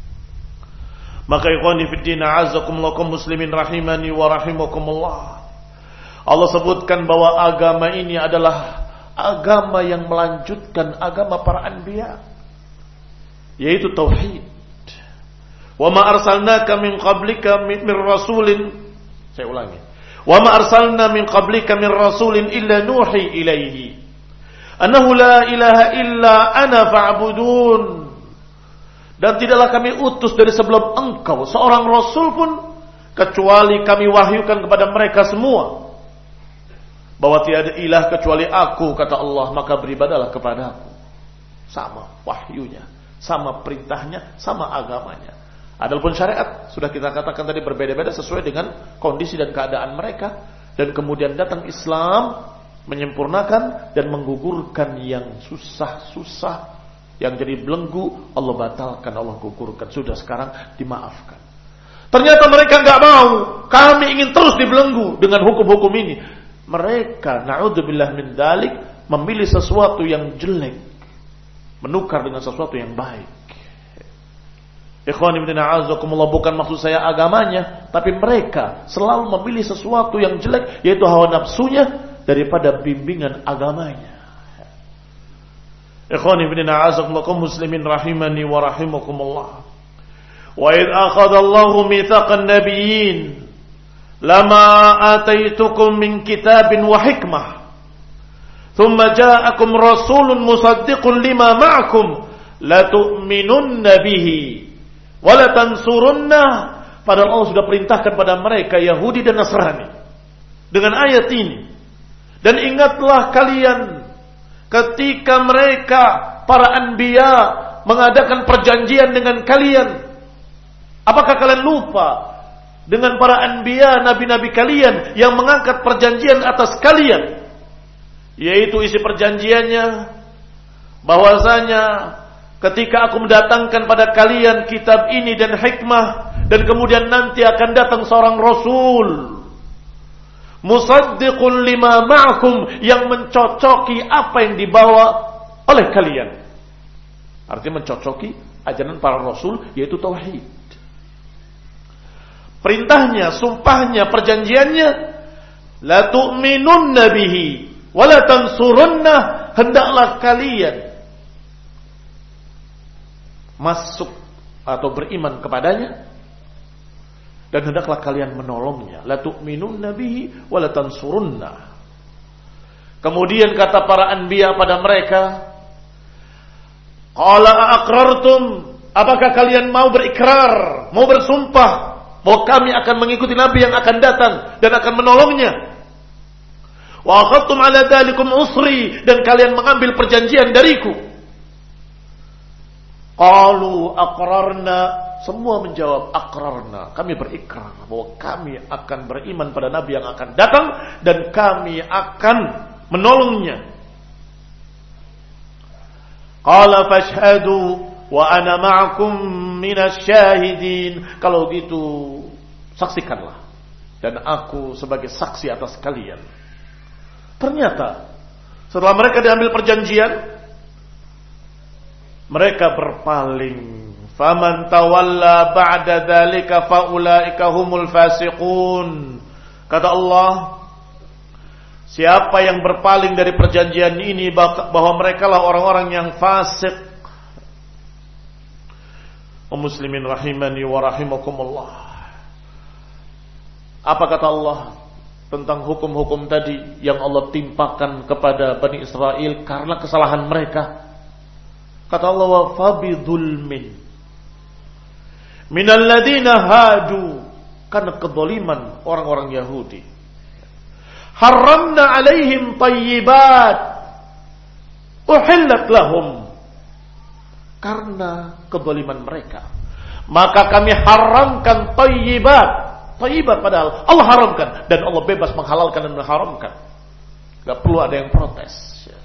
Maka ikhwani fid din a'azzakumullah muslimin rahimani wa rahimakumullah, Allah sebutkan bahwa agama ini adalah agama yang melanjutkan agama para anbiya, yaitu tauhid. Wa ma arsalnaka min qablika min rasulin, saya ulangi. Wa ma arsalna min qablika min rasulin illa nuhi ilaihi annahu la ilaha illa ana fa'budun. Dan tidaklah kami utus dari sebelum engkau seorang rasul pun kecuali kami wahyukan kepada mereka semua bahwa tiada ilah kecuali aku, kata Allah, maka beribadalah kepadaku. Sama wahyunya, sama perintahnya, sama agamanya. Adapun syariat sudah kita katakan tadi berbeda-beda sesuai dengan kondisi dan keadaan mereka. Dan kemudian datang Islam menyempurnakan dan menggugurkan yang susah-susah, yang jadi belenggu Allah batalkan, Allah gugurkan. Sudah sekarang dimaafkan. Ternyata mereka nggak mau. Kami ingin terus dibelenggu dengan hukum-hukum ini. Mereka, na'udzubillah min dalik, memilih sesuatu yang jelek, menukar dengan sesuatu yang baik. Ikhwan ibn a'azakumullah, bukan maksud saya agamanya, tapi mereka selalu memilih sesuatu yang jelek, yaitu hawa nafsunya, daripada bimbingan agamanya. Ikhwan ibn a'azakumullah muslimin rahimani wa rahimakumullah. Wa idh akhadha Allahu mitsaqan nabiyyin lama ataitukum min kitabin wa hikmah thumma ja'akum rasulun musaddiqun lima ma'akum la tu'minunna bihi wa la tansurunnah. Padahal Allah sudah perintahkan pada mereka Yahudi dan Nasrani dengan ayat ini. Dan ingatlah kalian ketika mereka para anbiya mengadakan perjanjian dengan kalian. Apakah kalian lupa dengan para anbiya, nabi-nabi kalian yang mengangkat perjanjian atas kalian? Yaitu isi perjanjiannya bahwasanya ketika aku mendatangkan pada kalian kitab ini dan hikmah, dan kemudian nanti akan datang seorang rasul musaddiqun lima ma'akum, yang mencocoki apa yang dibawa oleh kalian. Artinya mencocoki ajaran para rasul, yaitu tauhid. Perintahnya, sumpahnya, perjanjiannya, la tu'minunna bihi wa la tansurunna, hendaklah kalian masuk atau beriman kepadanya, dan hendaklah kalian menolongnya. La tu'minunna bihi wa la tansurunna. Kemudian kata para anbiya pada mereka, qala aqrartum, apakah kalian mau berikrar, mau bersumpah bahwa kami akan mengikuti nabi yang akan datang dan akan menolongnya? Wa akhadtum ala dalikum usri, dan kalian mengambil perjanjian dariku. Qalu aqrarna, semua menjawab aqrarna, kami berikrar bahwa kami akan beriman pada nabi yang akan datang dan kami akan menolongnya. Qala fashhadu wa ana ma'akum minasy syahidin, kalau gitu saksikanlah dan aku sebagai saksi atas kalian. Ternyata Setelah mereka diambil perjanjian, mereka berpaling. Faman tawalla ba'da dzalika faulaika humul fasiqun. Kata Allah, siapa yang berpaling dari perjanjian ini, bahwa mereka lah orang-orang yang fasik. Muslimin rahimani wa rahimakumullah. Apa kata Allah tentang hukum-hukum tadi yang Allah timpakan kepada Bani Israel karena kesalahan mereka? Kata Allah, wa fabidulmin minal ladina hadu, karena kezaliman orang-orang Yahudi. Haramna alaihim tayyibat uhillat lahum, karena kezaliman mereka maka kami haramkan tayyibat. Tayyibat padahal Allah haramkan, dan Allah bebas menghalalkan dan mengharamkan. Gak perlu ada yang protes.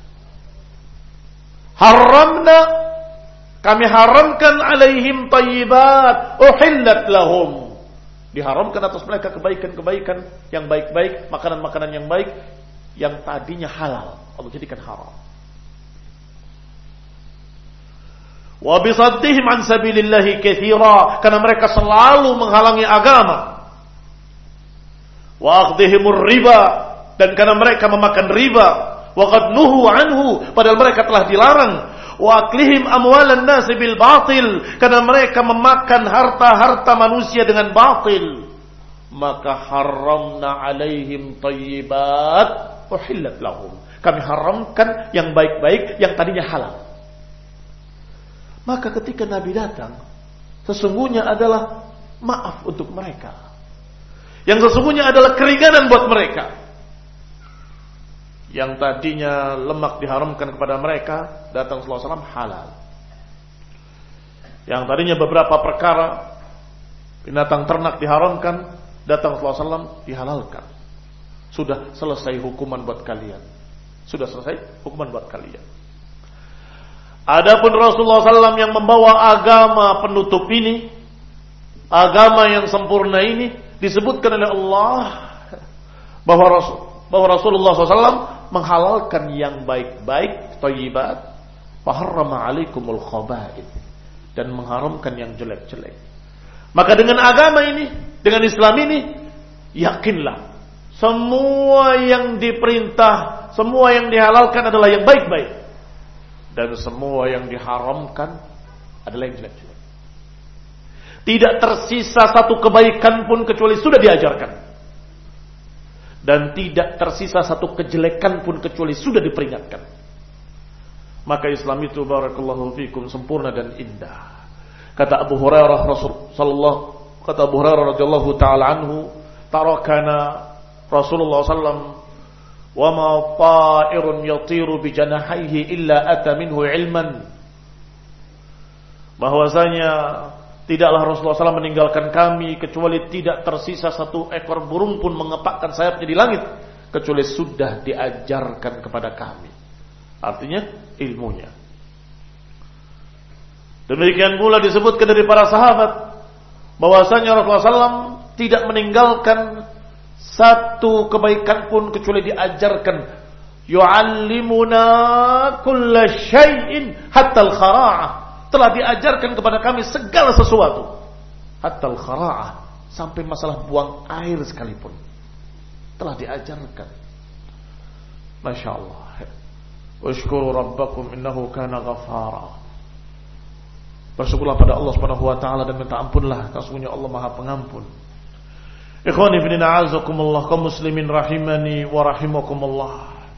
Haramna, kami haramkan alaihim tayyibat uhillat lahum, diharamkan atas mereka kebaikan-kebaikan yang baik-baik, makanan-makanan yang baik yang tadinya halal Allah jadikan haram. Wa bisaddihim an sabilillahi katsira, karena mereka selalu menghalangi agama. Wa akhdhihimur riba, dan karena mereka memakan riba. Wa qad nuhu anhu, padahal mereka telah dilarang. Wa aklihim amwalan nasi bil batil, karena mereka memakan harta-harta manusia dengan batil. Maka haramna alaihim tayyibat uhillat lahum, kami haramkan yang baik-baik yang tadinya halal. Maka ketika Nabi datang, sesungguhnya adalah maaf untuk mereka. Yang sesungguhnya adalah keringanan buat mereka. Yang tadinya lemak diharamkan kepada mereka, datang sallallahu alaihi wasallam halal. Yang tadinya beberapa perkara binatang ternak diharamkan, datang sallallahu alaihi wasallam dihalalkan. Sudah selesai hukuman buat kalian. Sudah selesai hukuman buat kalian. Adapun Rasulullah sallallahu alaihi wasallam yang membawa agama penutup ini, agama yang sempurna ini, disebutkan oleh Allah bahwa Rasul, bahwa Rasulullah sallallahu alaihi wasallam menghalalkan yang baik-baik, thayyibat, wa harrama 'alaikumul khaba'ith, dan mengharamkan yang jelek-jelek. Maka dengan agama ini, dengan Islam ini, yakinlah semua yang diperintah, semua yang dihalalkan adalah yang baik-baik, dan semua yang diharamkan adalah yang jelek-jelek. Tidak tersisa satu kebaikan pun kecuali sudah diajarkan, dan tidak tersisa satu kejelekan pun kecuali sudah diperingatkan. Maka Islam itu barakallahu fikum sempurna dan indah. Kata Abu Hurairah Rasul sallallahu kata Abu Hurairah radhiyallahu taala anhu, tarakana Rasulullah sallallahu alaihi wasallam wa ma ta'irun yatiru bi janahihi illa ata minhu ilman. Bahwasanya tidaklah Rasulullah sallallahu alaihi wasallam meninggalkan kami kecuali tidak tersisa satu ekor burung pun mengepakkan sayapnya di langit kecuali sudah diajarkan kepada kami. Artinya ilmunya. Demikian pula disebutkan dari para sahabat bahwasanya Rasulullah sallallahu alaihi wasallam tidak meninggalkan satu kebaikan pun kecuali diajarkan. Yu'allimuna kulla syai'in hatta al-khara'ah. Telah diajarkan kepada kami segala sesuatu, hatta al-khara'ah, sampai masalah buang air sekalipun telah diajarkan. Masya Allah. Washkuru rabbakum innahu kana ghafara. Bersyukurlah pada Allah Subhanahu wa taala dan minta ampunlah, sesungguhnya Allah Maha Pengampun. Ikhwani fillah a'azakumullah, kaum muslimin rahimani wa rahimakumullah.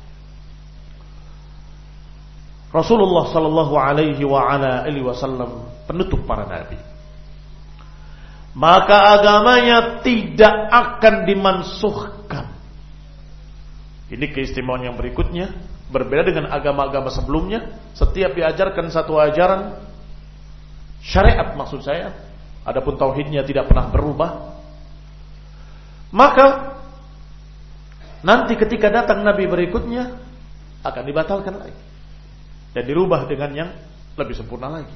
Rasulullah sallallahu alaihi wa ala alihi wasallam penutup para nabi. Maka agamanya tidak akan dimansuhkan. Ini keistimewaan yang berikutnya, berbeda dengan agama-agama sebelumnya. Setiap diajarkan satu ajaran syariat maksud saya, adapun tauhidnya tidak pernah berubah. Maka nanti ketika datang nabi berikutnya akan dibatalkan lagi dan dirubah dengan yang lebih sempurna lagi.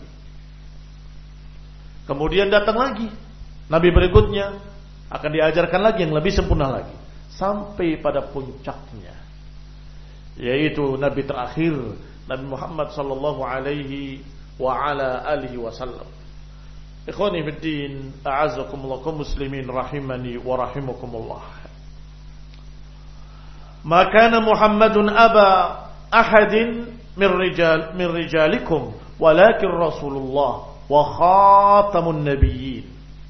Kemudian datang lagi nabi berikutnya, akan diajarkan lagi yang lebih sempurna lagi, sampai pada puncaknya yaitu nabi terakhir, Nabi Muhammad sallallahu alaihi wa ala alihi wasallam. Ikhwani fid din, a'azzakumullah kaum muslimin rahimani wa rahimakumullah. Ma kana Muhammadun aba ahadin min rijal min rijalikum walakin Rasulullah wa khatamun nabiyyin.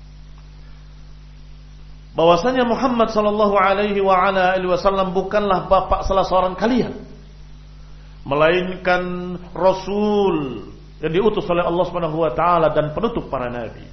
Bahwasanya Muhammad sallallahu alaihi wa ala alihi wasallam bukanlah bapak salah seorang kalian, melainkan Rasul yang diutus oleh Allah Subhanahu wa taala dan penutup para nabi.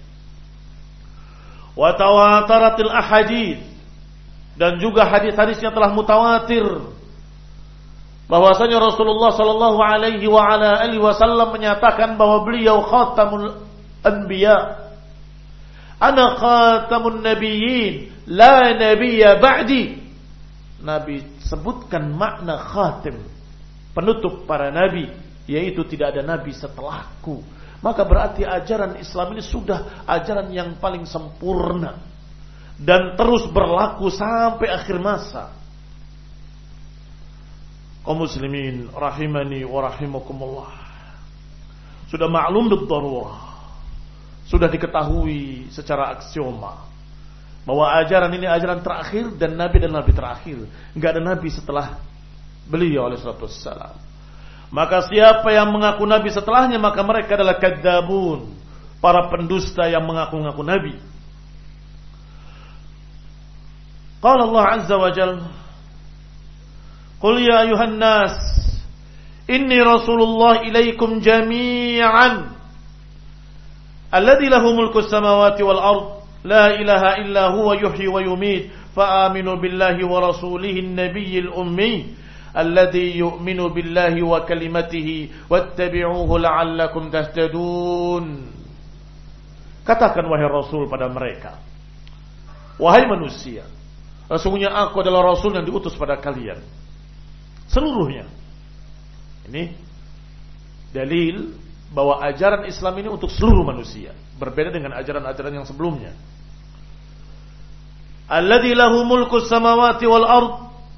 Wa tawataratil ahadits, dan juga hadis-hadisnya telah mutawatir bahwasanya Rasulullah sallallahu alaihi wa ala alihi wasallam menyatakan bahwa beliau khatamul anbiya. Ana khatamun nabiyyin, la nabiyya ba'di. Nabi sebutkan makna khatim, penutup para nabi, yaitu tidak ada nabi setelahku. Maka berarti ajaran Islam ini sudah ajaran yang paling sempurna dan terus berlaku sampai akhir masa. Kaum muslimin rahimani wa rahimakumullah, sudah maklum bid-darurah, sudah diketahui secara aksioma bahwa ajaran ini ajaran terakhir dan nabi dan nabi terakhir. Enggak ada nabi setelah beliau alaihi salatu wassalam. Maka siapa yang mengaku nabi setelahnya, maka mereka adalah kadzabun, para pendusta yang mengaku-ngaku nabi. Qala Allah azza wa jalla, qul ya ayuhan nas inni rasulullah ilaikum jami'an alladzi lahu mulku samawati wal ard la ilaha illa huwa yuhyi wa yumiit fa aminu billahi wa rasulihi an-nabiyyil ummi alladzi yu'minu billahi wa kalimatihi wattabi'uhu la'allakum tahtadun. Katakan wahai Rasul pada mereka, wahai manusia, sesungguhnya aku adalah Rasul yang diutus pada kalian seluruhnya. Ini dalil bahwa ajaran Islam ini untuk seluruh manusia, berbeda dengan ajaran-ajaran yang sebelumnya. Alladzi lahu mulku samawati wal ard,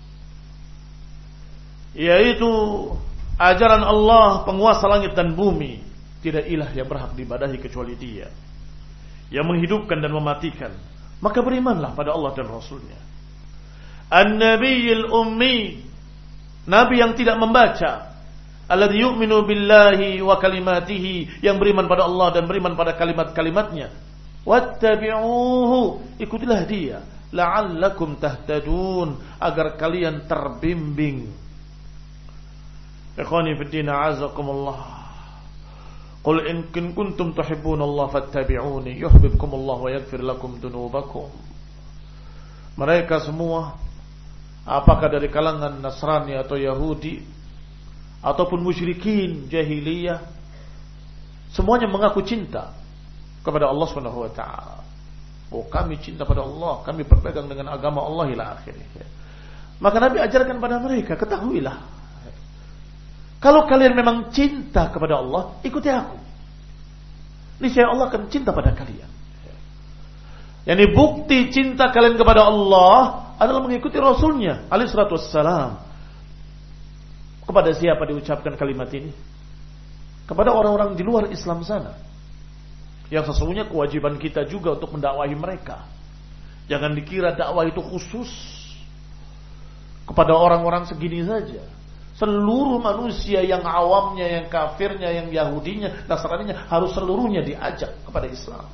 yaitu ajaran Allah penguasa langit dan bumi. Tidak ilah yang berhak diibadahi kecuali Dia yang menghidupkan dan mematikan. Maka berimanlah pada Allah dan Rasulnya. An-Nabiyil Ummi, nabi yang tidak membaca. Alladzi yu'minu billahi wa kalimatihi, yang beriman pada Allah dan beriman pada kalimat-kalimatnya. Wattabi'uhu, ikutilah Dia. La'allakum tahtadun, agar kalian terbimbing. Ikhwani fid din, a'azakumullah. Qul in kuntum tuhibbunallaha fattabi'uni yuhibbukumullah wa yaghfir lakum dunubakum. Mereka semua, apakah dari kalangan Nasrani atau Yahudi ataupun musyrikin jahiliyah, semuanya mengaku cinta kepada Allah Subhanahu wa taala. Oh, kami cinta pada Allah, kami berpegang dengan agama Allah ila akhirnya. Maka Nabi ajarkan pada mereka, ketahuilah, kalau kalian memang cinta kepada Allah, ikuti aku. Niscaya Allah akan cinta pada kalian. Yani bukti cinta kalian kepada Allah adalah mengikuti Rasulnya alaihi salatu wassalam. Kepada siapa diucapkan kalimat ini? Kepada orang-orang di luar Islam sana, yang sesungguhnya kewajiban kita juga untuk mendakwahi mereka. Jangan dikira dakwah itu khusus kepada orang-orang segini saja. Seluruh manusia, yang awamnya, yang kafirnya, yang Yahudinya, Nasraninya, harus seluruhnya diajak kepada Islam.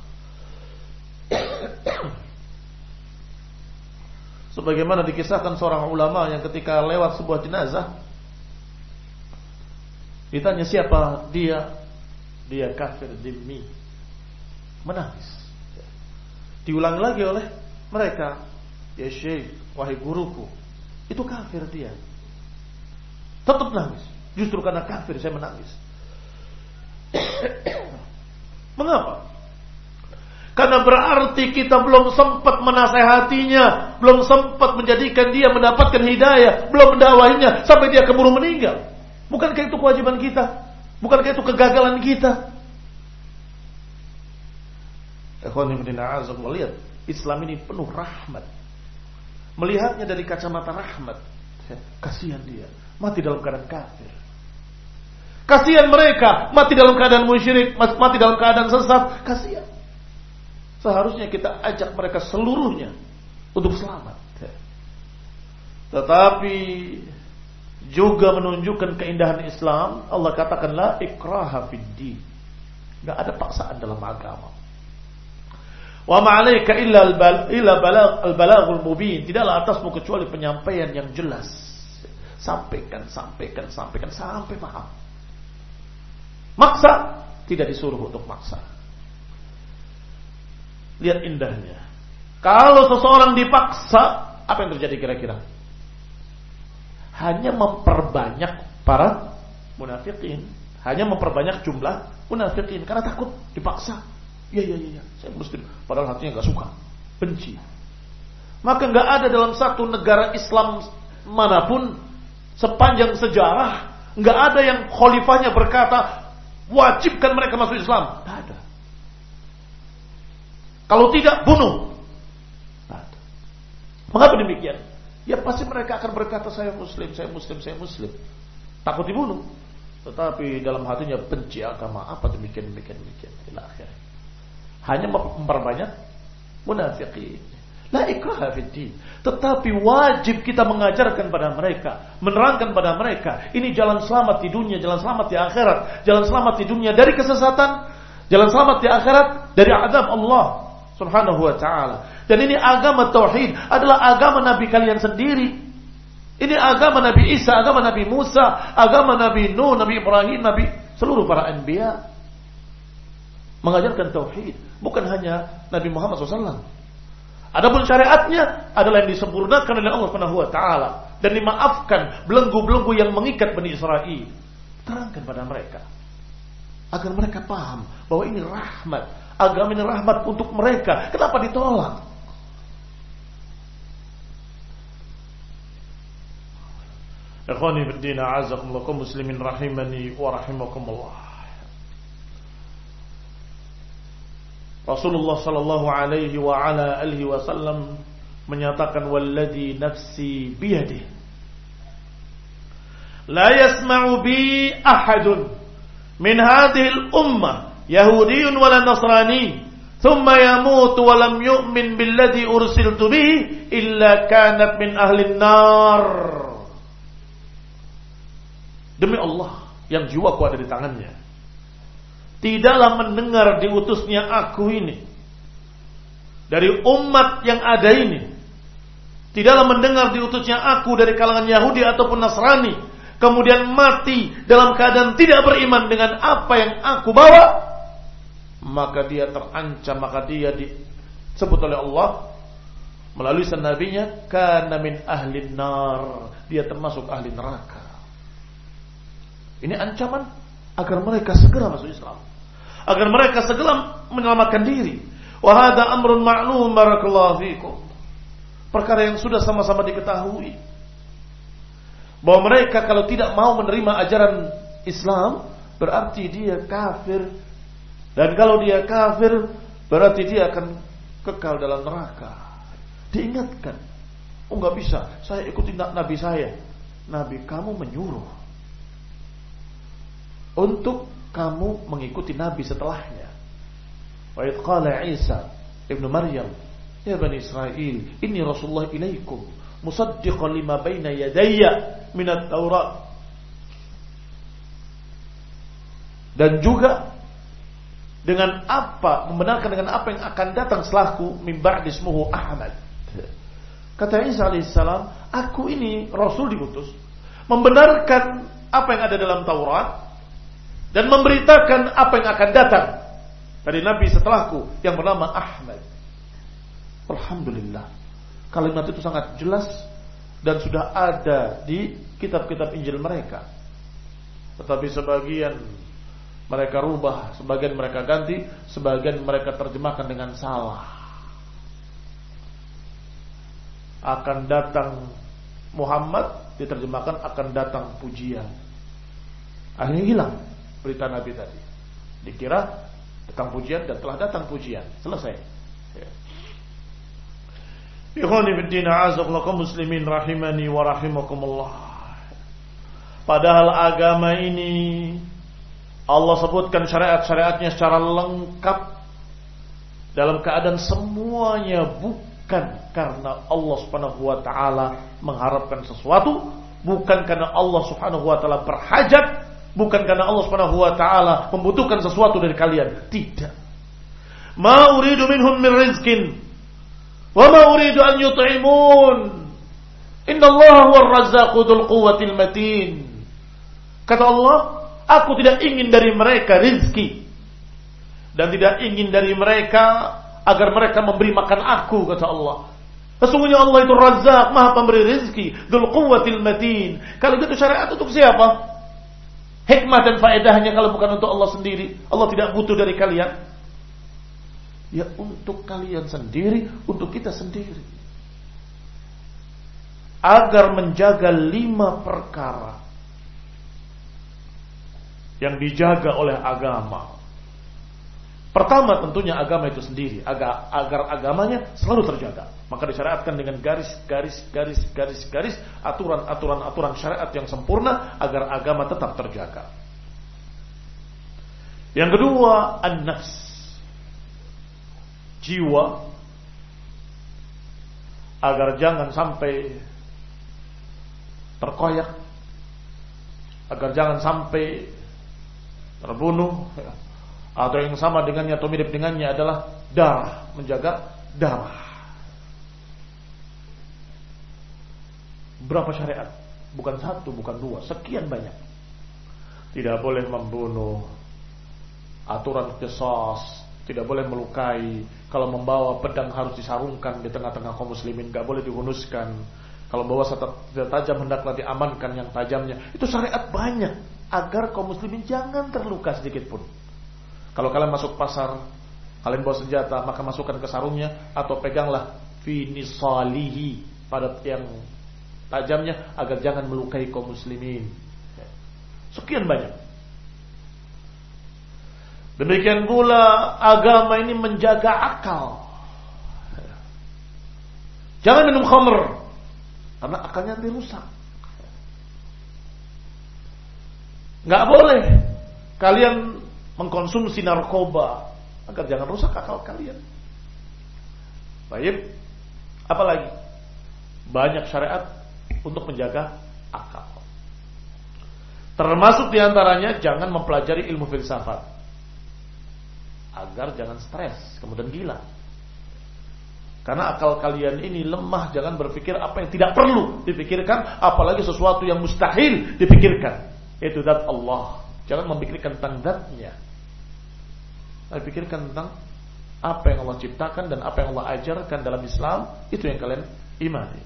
Sebagaimana dikisahkan seorang ulama yang ketika lewat sebuah jenazah, ditanya siapa dia, dia kafir dhimmi, menangis. Diulang lagi oleh mereka, ya syekh, wahai guruku, itu kafir dia. Tetap nangis. Justru karena kafir saya menangis. Mengapa? Karena berarti kita belum sempat menasehatinya, belum sempat menjadikan dia mendapatkan hidayah, belum mendakwahinya sampai dia keburu meninggal. Bukankah itu kewajiban kita? Bukankah itu kegagalan kita? Ikhwan fillah, a'azakumullah, lihat, Islam ini penuh rahmat. Melihatnya dari kacamata rahmat. Kasihan dia, mati dalam keadaan kafir. Kasihan mereka mati dalam keadaan musyrik, mati dalam keadaan sesat. Kasihan. Seharusnya kita ajak mereka seluruhnya untuk selamat. Tetapi juga menunjukkan keindahan Islam. Allah katakan la ikraha fid din. Enggak ada paksaan dalam agama. Wa ma'alaika illa al-balaghul mubin. Tidaklah atasmu kecuali penyampaian yang jelas. Sampaikan, sampaikan, sampaikan sampai paham. Maksa tidak disuruh untuk maksa. Lihat indahnya. Kalau seseorang dipaksa, apa yang terjadi kira-kira? Hanya memperbanyak para munafikin, hanya memperbanyak jumlah munafikin karena takut dipaksa. Ya ya ya, ya. Saya muslim, padahal hatinya nggak suka, benci. Maka nggak ada dalam satu negara Islam manapun sepanjang sejarah nggak ada yang khalifahnya berkata wajibkan mereka masuk Islam. Nggak ada. Kalau tidak bunuh. Nggak ada. Mengapa demikian? Ya pasti mereka akan berkata saya muslim, saya muslim, saya muslim. Takut dibunuh. Tetapi dalam hatinya benci agama. Apa demikian, demikian, demikian. Ila akhirnya. Hanya memperbanyak munafiqin. La ikraha fid din. Tetapi wajib kita mengajarkan pada mereka, menerangkan pada mereka, ini jalan selamat di dunia, jalan selamat di akhirat, jalan selamat di dunia dari kesesatan, jalan selamat di akhirat dari azab Allah Subhanahu wa ta'ala. Dan ini agama tauhid adalah agama Nabi kalian sendiri. Ini agama Nabi Isa, agama Nabi Musa, agama Nabi Nuh, Nabi Ibrahim, Nabi seluruh para anbiya. Mengajarkan tauhid, bukan hanya Nabi Muhammad shallallahu alaihi wasallam. Adapun syariatnya adalah yang disempurnakan oleh Allah Subhanahu wa ta'ala dan dimaafkan belenggu-belenggu yang mengikat Bani Israel. Terangkan pada mereka agar mereka paham bahwa ini rahmat, agama ini rahmat untuk mereka. Kenapa ditolak? Ikhwani fid din, a'azakumullah, kaum muslimin rahimani wa rahimakumullah. Rasulullah sallallahu alaihi wa ala alihi wasallam menyatakan walladzi nafsi biyadihi la yasma'u bi ahadun min hadhihi al-ummah yahudiyyun wala nasrani thumma yamutu wa lam yu'min billadzi ursiltu bihi illa kanat min ahli an-nar. Demi Allah yang jiwaku ada di tangannya, tidaklah mendengar diutusnya aku ini dari umat yang ada ini, tidaklah mendengar diutusnya aku dari kalangan Yahudi ataupun Nasrani, kemudian mati dalam keadaan tidak beriman dengan apa yang aku bawa, maka dia terancam, maka dia disebut oleh Allah melalui nabinya kana min ahlin nar, dia termasuk ahli neraka. Ini ancaman agar mereka segera masuk Islam, agar mereka segera menyelamatkan diri. Wa hadza amrun ma'lum barakallahu fikum. Perkara yang sudah sama-sama diketahui bahwa mereka kalau tidak mau menerima ajaran Islam berarti dia kafir, dan kalau dia kafir berarti dia akan kekal dalam neraka. Diingatkan, oh nggak bisa, saya ikuti nabi saya. Nabi kamu menyuruh untuk kamu mengikuti nabi setelahnya. Wa idh qala Isa ibnu Maryam ya Bani Israel inni Rasulullah ilaikum musaddiqan lima baina yadayya minat Taurat. Dan juga dengan apa, membenarkan dengan apa yang akan datang setelahku, min ba'di ismuhu Ahmad. Kata Isa alaihissalam, aku ini Rasul diutus membenarkan apa yang ada dalam Taurat dan memberitakan apa yang akan datang dari Nabi setelahku yang bernama Ahmad. Alhamdulillah, kalimat itu sangat jelas dan sudah ada di kitab-kitab Injil mereka. Tetapi sebagian mereka rubah, sebagian mereka ganti, sebagian mereka terjemahkan dengan salah. Akan datang Muhammad diterjemahkan akan datang pujian. Akhirnya hilang berita Nabi tadi. Dikira datang pujian dan telah datang pujian. Selesai. Ikhwani fiddin, a'azakumullah muslimin rahimani wa rahimakumullah. Padahal agama ini Allah sebutkan syariat-syariatnya secara lengkap dalam keadaan semuanya bukan karena Allah Subhanahu wa taala mengharapkan sesuatu, bukan karena Allah Subhanahu wa taala berhajat, bukan karena Allah Subhanahu wa taala membutuhkan sesuatu dari kalian. Tidak. Ma uridu minhum min rizqin wa ma uridu an yut'imun. Innallaha huwar razzaqu dzul quwwatil matin. Kata Allah, aku tidak ingin dari mereka rizki dan tidak ingin dari mereka agar mereka memberi makan aku, kata Allah. Sesungguhnya Allah itu Razzaq, Maha pemberi rizki, dzul quwwatil matin. Kalau itu syariat untuk siapa? Hikmah dan faedahnya kalau bukan untuk Allah sendiri. Allah tidak butuh dari kalian. Ya untuk kalian sendiri, untuk kita sendiri. Agar menjaga lima perkara yang dijaga oleh agama. Pertama tentunya agama itu sendiri, agar, agar agamanya selalu terjaga. Maka disyariatkan dengan garis-garis, garis-garis, garis, aturan-aturan, aturan syariat yang sempurna agar agama tetap terjaga. Yang kedua, an-nafs, jiwa, agar jangan sampai terkoyak, agar jangan sampai terbunuh. Atau yang sama dengannya atau mirip dengannya adalah darah, menjaga darah. Berapa syariat? Bukan satu, bukan dua, sekian banyak. Tidak boleh membunuh, aturan qisas, tidak boleh melukai. Kalau membawa pedang harus disarungkan di tengah-tengah kaum muslimin, gak boleh dihunuskan. Kalau bawa senjata tajam hendaklah diamankan yang tajamnya. Itu syariat banyak agar kaum muslimin jangan terluka sedikit pun. Kalau kalian masuk pasar, kalian bawa senjata, maka masukkan ke sarungnya atau peganglah fi nisalihi, pada yang tajamnya, agar jangan melukai kaum muslimin. Sekian banyak. Demikian pula agama ini menjaga akal. Jangan minum khamr, karena akalnya nanti rusak. Nggak boleh kalian mengkonsumsi narkoba, agar jangan rusak akal kalian. Baik, apalagi banyak syariat untuk menjaga akal. Termasuk diantaranya jangan mempelajari ilmu filsafat, agar jangan stres kemudian gila. Karena akal kalian ini lemah, jangan berpikir apa yang tidak perlu dipikirkan, apalagi sesuatu yang mustahil dipikirkan, yaitu zat Allah. Jangan memikirkan tentang zatnya, tapi pikirkan tentang apa yang Allah ciptakan dan apa yang Allah ajarkan dalam Islam. Itu yang kalian imani.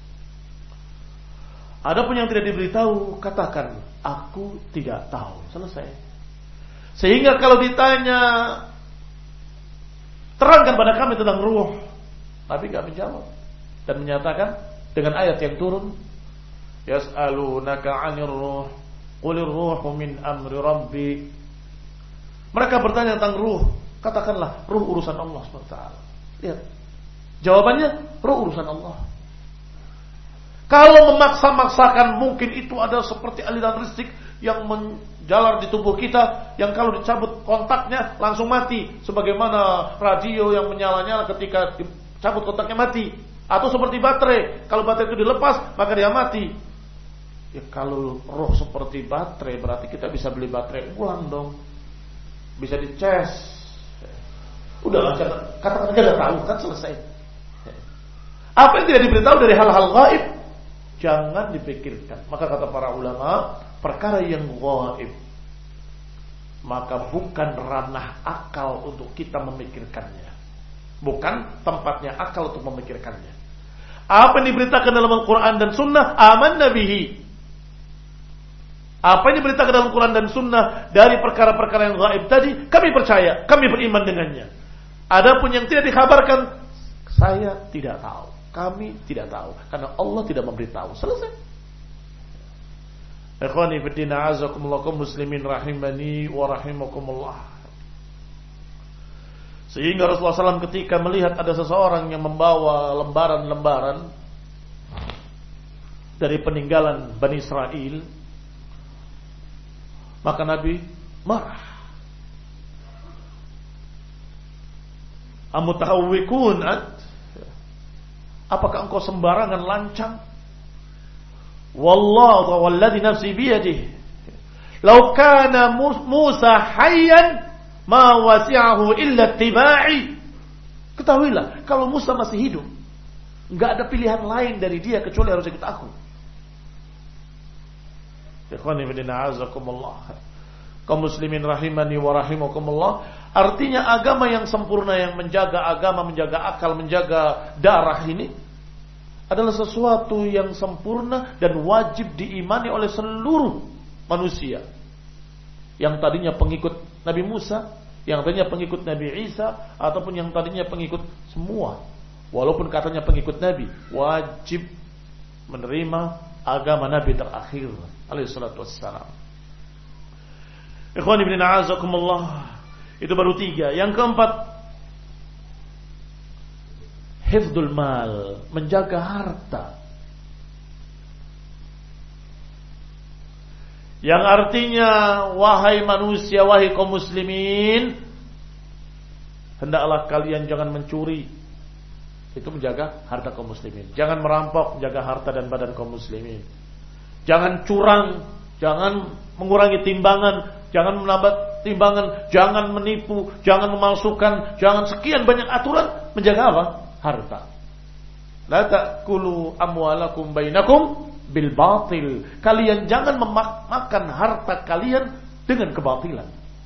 Adapun yang tidak diberitahu, katakan aku tidak tahu. Selesai. Sehingga kalau ditanya, terangkan pada kami tentang ruh, Nabi gak menjawab dan menyatakan dengan ayat yang turun, yas'alunaka 'anir ruh qulir ruhu min amri rabbi. Mereka bertanya tentang ruh, katakanlah ruh urusan Allah subhanahu wa taala. Lihat, jawabannya ruh urusan Allah. Kalau memaksa-maksakan, mungkin itu ada seperti aliran listrik yang menjalar di tubuh kita, yang kalau dicabut kontaknya langsung mati, sebagaimana radio yang menyala-nyala ketika dicabut kontaknya mati. Atau seperti baterai, kalau baterai itu dilepas maka dia mati. Ya kalau roh seperti baterai, berarti kita bisa beli baterai ulang dong, bisa dicas. Udah katakan aja gak tahu, kan selesai. Apa yang tidak diberitahu dari hal-hal gaib, jangan dipikirkan. Maka kata para ulama, perkara yang gaib, maka bukan ranah akal untuk kita memikirkannya, bukan tempatnya akal untuk memikirkannya. Apa yang diberitakan dalam Al-Quran dan Sunnah, amanna bihi. Apa yang diberitakan dalam Al-Quran dan Sunnah dari perkara-perkara yang gaib tadi, kami percaya, kami beriman dengannya. Adapun yang tidak dikabarkan, saya tidak tahu, kami tidak tahu, karena Allah tidak memberitahu. Selesai. Ikhwani fiddin, a'azakumullah, kaum muslimin rahimani wa rahimakumullah. Sehingga Rasulullah shallallahu alaihi wasallam ketika melihat ada seseorang yang membawa lembaran-lembaran dari peninggalan Bani Israel, Maka Nabi marah. Amutahawwikun ant? Apakah engkau sembarangan lancang? Wallahu walladhi nafsi biyadihi law kana Musa hayyan ma wasi'ahu illa ittiba'i. Ketahuilah, kalau Musa masih hidup, enggak ada pilihan lain dari dia kecuali harus ikut aku. Ikhwani fillah, azakumullah. Kaum muslimin rahimani wa rahimakumullah. Artinya agama yang sempurna, yang menjaga agama, menjaga akal, menjaga darah ini adalah sesuatu yang sempurna dan wajib diimani oleh seluruh manusia. Yang tadinya pengikut Nabi Musa, yang tadinya pengikut Nabi Isa, ataupun yang tadinya pengikut semua. Walaupun katanya pengikut Nabi, wajib menerima agama Nabi terakhir alaihi salatu wassalam. Ikhwani bin a'azakumullah. Itu baru tiga. Yang keempat, hifdzul mal, menjaga harta. Yang artinya, wahai manusia, wahai kaum muslimin, hendaklah kalian jangan mencuri. Itu menjaga harta kaum muslimin. Jangan merampok, menjaga harta dan badan kaum muslimin. Jangan curang, jangan mengurangi timbangan, jangan menambah timbangan, jangan menipu, jangan memalsukan, jangan sekian banyak aturan, menjaga apa? Harta. La ta'kulu amwalakum bainakum bil batil. Kalian jangan memakan harta kalian dengan kebatilan.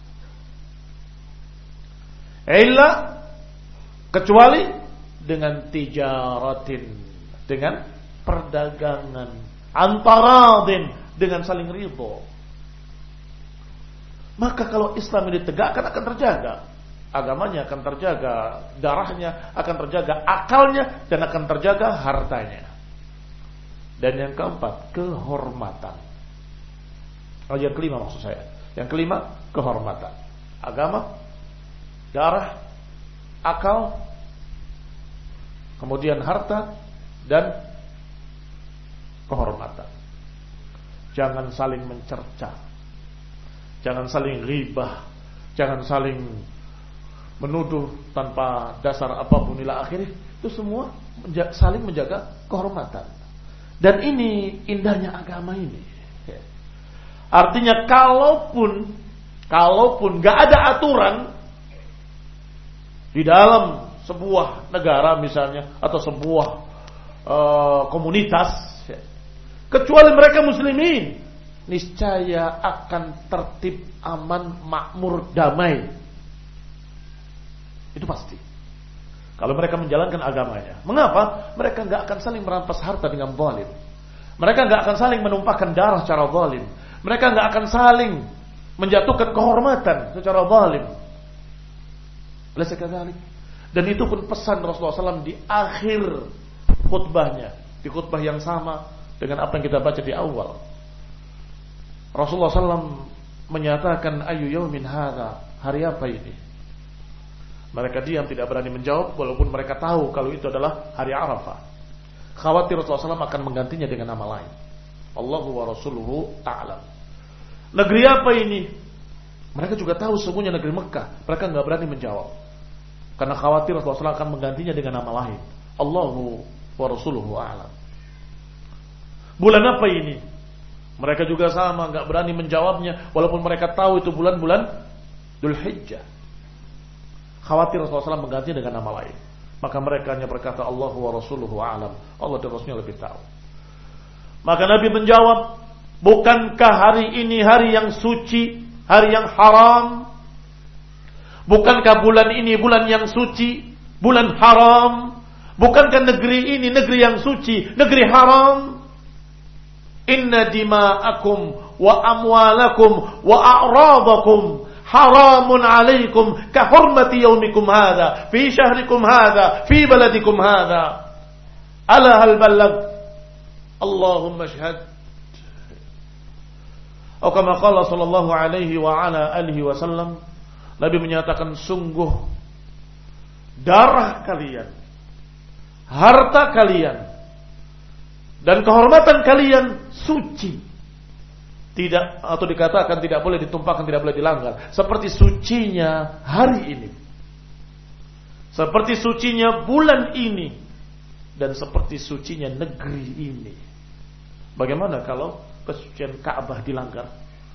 Illa kecuali dengan tijaratin, dengan perdagangan, antaradin, dengan saling ridho. Maka kalau Islam ini ditegakkan akan terjaga agamanya, akan terjaga darahnya, akan terjaga akalnya, dan akan terjaga hartanya. Dan yang keempat, kehormatan. Oh, yang kelima maksud saya. Yang kelima, kehormatan. Agama, darah, akal, kemudian harta, dan kehormatan. Jangan saling mencerca, jangan saling ghibah, jangan saling menuduh tanpa dasar apapun ila akhirih. Itu semua menja- saling menjaga kehormatan. Dan ini indahnya agama ini. Artinya kalaupun kalaupun gak ada aturan di dalam sebuah negara misalnya, atau sebuah uh, komunitas, kecuali mereka muslimin, niscaya akan tertib, aman, makmur, damai. Itu pasti. Kalau mereka menjalankan agamanya. Mengapa? Mereka gak akan saling merampas harta dengan zalim. Mereka gak akan saling menumpahkan darah secara zalim. Mereka gak akan saling menjatuhkan kehormatan secara zalim. Laisa kadzalik. Dan itu pun pesan Rasulullah shallallahu alaihi wasallam di akhir khutbahnya, di khutbah yang sama dengan apa yang kita baca di awal. Rasulullah shallallahu alaihi wasallam menyatakan, ayu yaumin hadza, hari apa ini? Mereka diam, tidak berani menjawab, walaupun mereka tahu kalau itu adalah hari Arafah. Khawatir Rasulullah shallallahu alaihi wasallam akan menggantinya dengan nama lain. Allahu wa rasuluhu a'lam. Negeri apa ini? Mereka juga tahu semuanya negeri Mekah. Mereka nggak berani menjawab, karena khawatir Rasulullah shallallahu alaihi wasallam akan menggantinya dengan nama lain. Allahu wa rasuluhu a'lam. Bulan apa ini? Mereka juga sama, nggak berani menjawabnya, walaupun mereka tahu itu bulan-bulan Dzulhijjah. Khawatir Rasulullah shallallahu alaihi wasallam mengganti dengan nama lain. Maka mereka hanya berkata, Allahu wa rasuluhu a'lam. Allah dan Rasulnya lebih tahu. Maka Nabi menjawab, bukankah hari ini hari yang suci, hari yang haram? Bukankah bulan ini bulan yang suci, bulan haram? Bukankah negeri ini negeri yang suci, negeri haram? Inna dima'akum wa amwalakum wa a'radakum haramun alaikum ka hurmati yaumikum hadha fi syahrikum hadha fi baladikum hadha. Ala hal balagh? Allahumma shahad. Atau kama qala sallallahu alaihi wa ala alihi wasallam, Nabi menyatakan, sungguh darah kalian, harta kalian, dan kehormatan kalian suci. tidak atau dikatakan tidak boleh ditumpahkan, tidak boleh dilanggar. Seperti sucinya hari ini, seperti sucinya bulan ini, dan seperti sucinya negeri ini. Bagaimana kalau kesucian Ka'bah dilanggar?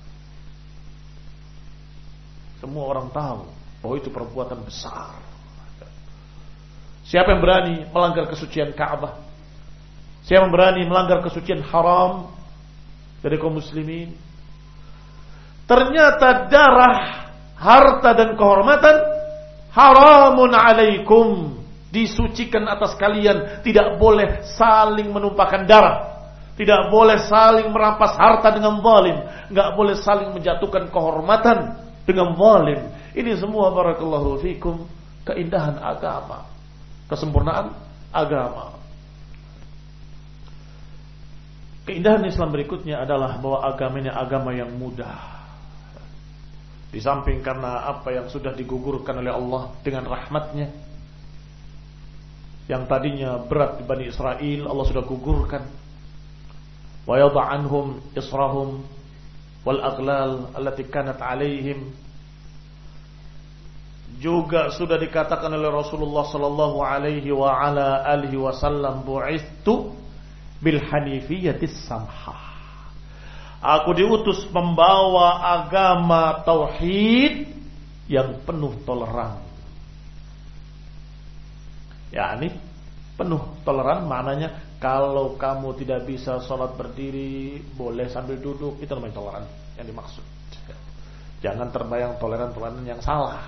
Semua orang tahu bahwa itu perbuatan besar. Siapa yang berani melanggar kesucian Ka'bah? Siapa yang berani melanggar kesucian haram dari kaum muslimin? Ternyata darah, harta dan kehormatan haramun alaikum, disucikan atas kalian. Tidak boleh saling menumpahkan darah, tidak boleh saling merampas harta dengan zalim, enggak boleh saling menjatuhkan kehormatan dengan zalim. Ini semua barakallahu fikum keindahan agama, kesempurnaan agama. Keindahan Islam berikutnya adalah bahwa agama ini agama yang mudah. Di samping karena apa yang sudah digugurkan oleh Allah dengan rahmatnya, yang tadinya berat di Bani Israel, Allah sudah gugurkan. Wa yadha anhum israhum wal aghlal allati kanat alaihim. Juga sudah dikatakan oleh Rasulullah sallallahu alaihi wa ala alihi wasallam, bu'ithu bil hanifiyatis samhah. Aku diutus membawa agama tauhid yang penuh toleran. Ya, ini penuh toleran maknanya kalau kamu tidak bisa sholat berdiri, boleh sambil duduk. Itu namanya toleran yang dimaksud. Jangan terbayang toleran-toleran yang salah.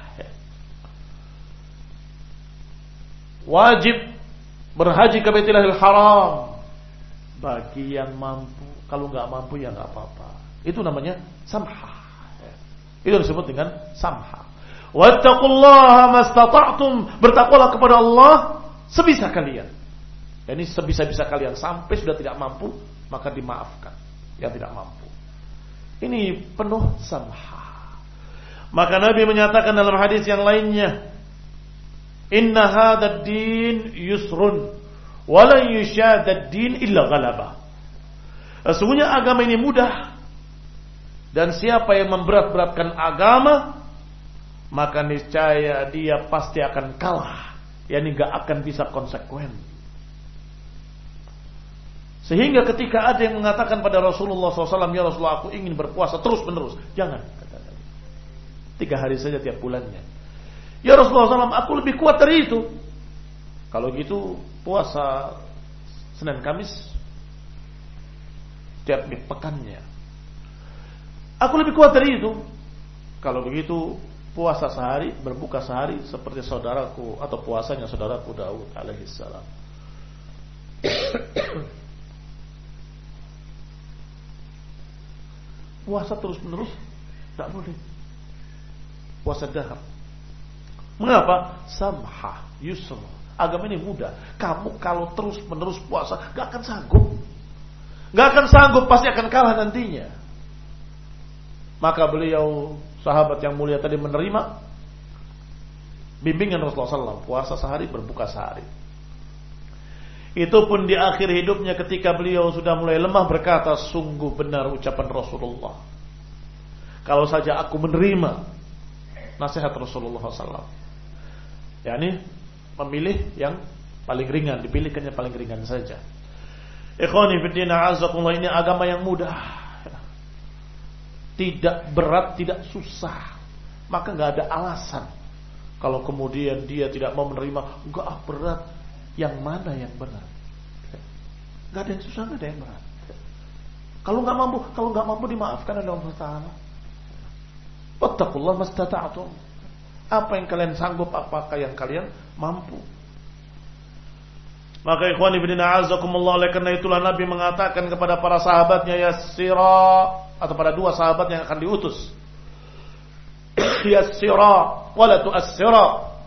Wajib berhaji ke Baitillahil Haram bagi yang mampu. Kalau nggak mampu ya nggak apa-apa. Itu namanya samha. Itu disebut dengan samha. Wattaqullaha mastata'tum, bertakwalah kepada Allah sebisa kalian. Ini sebisa-bisa kalian, sampai sudah tidak mampu maka dimaafkan yang tidak mampu. Ini penuh samha. Maka Nabi menyatakan dalam hadis yang lainnya, inna hadzal din yusrun wa la yushadad din illa ghalabah. Sesungguhnya agama ini mudah, dan siapa yang memberat-beratkan agama maka niscaya dia pasti akan kalah, yakni gak akan bisa konsekuen. Sehingga ketika ada yang mengatakan pada Rasulullah shallallahu alaihi wasallam, ya Rasulullah, aku ingin berpuasa terus menerus. Jangan, kata Nabi, tiga hari saja tiap bulannya. Ya Rasulullah shallallahu alaihi wasallam, aku lebih kuat dari itu. Kalau gitu puasa Senin Kamis tiap pekannya. Aku lebih kuat dari itu. Kalau begitu puasa sehari, berbuka sehari seperti saudaraku atau puasanya saudaraku Daud alaihissalam. Puasa terus menerus tak boleh. Puasa dahar. Mengapa? Samha, yusra. Agama ini mudah. Kamu kalau terus menerus puasa gak akan sanggup. Gak akan sanggup, pasti akan kalah nantinya. Maka beliau, sahabat yang mulia tadi, menerima bimbingan Rasulullah shallallahu alaihi wasallam, puasa sehari, berbuka sehari. Itu pun di akhir hidupnya ketika beliau sudah mulai lemah berkata, sungguh benar ucapan Rasulullah. Kalau saja aku menerima nasihat Rasulullah shallallahu alaihi wasallam, yakni memilih yang paling ringan, dipilihkannya paling ringan saja. Ikhwani fiddin a'azakumullah, ini agama yang mudah, tidak berat, tidak susah. Maka gak ada alasan kalau kemudian dia tidak mau menerima. Enggak, ah berat. Yang mana yang berat? Gak ada yang susah, gak ada yang berat. Kalau gak mampu, kalau gak mampu dimaafkan oleh Allah Ta'ala. Wattaqullaha mastata'tum. Apa yang kalian sanggup, apakah yang kalian mampu. Maka ikhwani fillah a'azakumullah, oleh karena itulah Nabi mengatakan kepada para sahabatnya, yassira, atau pada dua sahabat yang akan diutus, yassira wala tu'assira,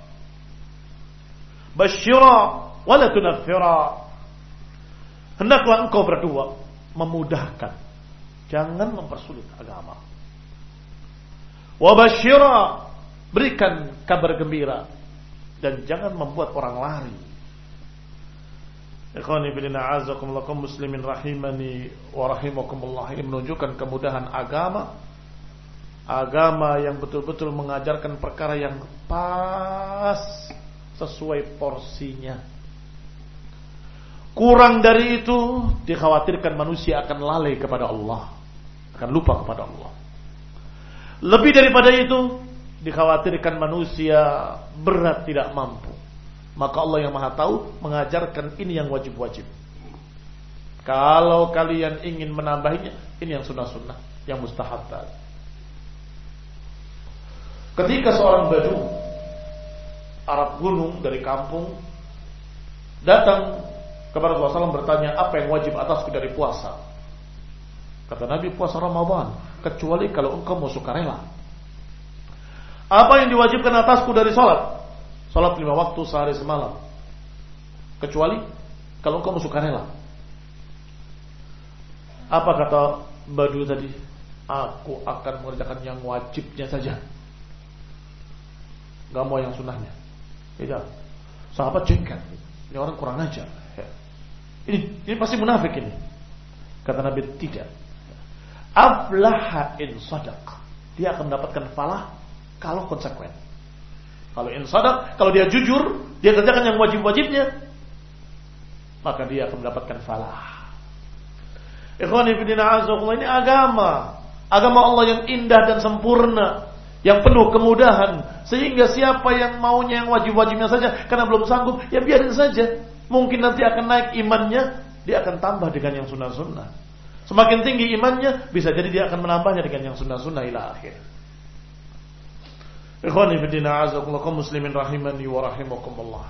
basyira wala tunaffira. Hendaklah engkau berdua memudahkan, jangan mempersulit agama. Wa basyira, berikan kabar gembira, dan jangan membuat orang lari. Ikhwani fillah, a'azakumullah kaum muslimin rahimani wa rahimakumullah. Ini menunjukkan kemudahan agama. Agama yang betul-betul mengajarkan perkara yang pas sesuai porsinya. Kurang dari itu dikhawatirkan manusia akan lalai kepada Allah, akan lupa kepada Allah. Lebih daripada itu dikhawatirkan manusia berat tidak mampu. Maka Allah yang Maha Tahu mengajarkan ini yang wajib-wajib. Kalau kalian ingin menambahinya, ini yang sunnah-sunnah, yang mustahab tadi. Ketika seorang Badu Arab gunung dari kampung datang kepada Rasulullah shallallahu alaihi wasallam bertanya, apa yang wajib atasku dari puasa? Kata Nabi, puasa Ramadan, kecuali kalau engkau mau sukarela. Apa yang diwajibkan atasku dari salat? Salat lima waktu sehari semalam, kecuali kalau engkau mau sukarela. Apa kata Badu tadi? Aku akan mengerjakan yang wajibnya saja, gak mau yang sunnahnya. Tidak. Sahabat jengkel, ini orang kurang ajar. Ini, ini pasti munafik ini. Kata Nabi, tidak. Aflaha in sadaq. Dia akan mendapatkan falah kalau konsekuen. Kalau in sadaq, kalau dia jujur, dia kerjakan yang wajib-wajibnya, maka dia akan mendapatkan falah. Ikhwani fillah, ini agama. Agama Allah yang indah dan sempurna, yang penuh kemudahan, sehingga siapa yang maunya yang wajib-wajibnya saja karena belum sanggup, ya biarin saja. Mungkin nanti akan naik imannya, dia akan tambah dengan yang sunnah-sunnah. Semakin tinggi imannya, bisa jadi dia akan menambahnya dengan yang sunnah-sunnah ila akhir. Ikhwani fillah, a'azakumullah kaum muslimin rahimani wa rahimakumullah.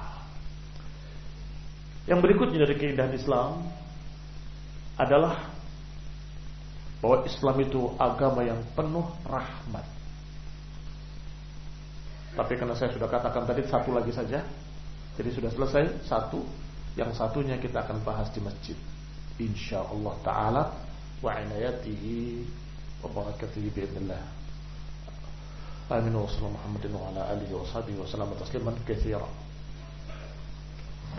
Yang berikutnya dari keindahan Islam adalah bahwa Islam itu agama yang penuh rahmat. Tapi karena saya sudah katakan tadi satu lagi saja, jadi sudah selesai satu. Yang satunya kita akan bahas di masjid, insyaallah taala, wa inayatihi wa barakatihi biidznillah. Amin wa sallallahu Muhammadin wa ala alihi wa sahbihi wa sallam tasliman katsiran.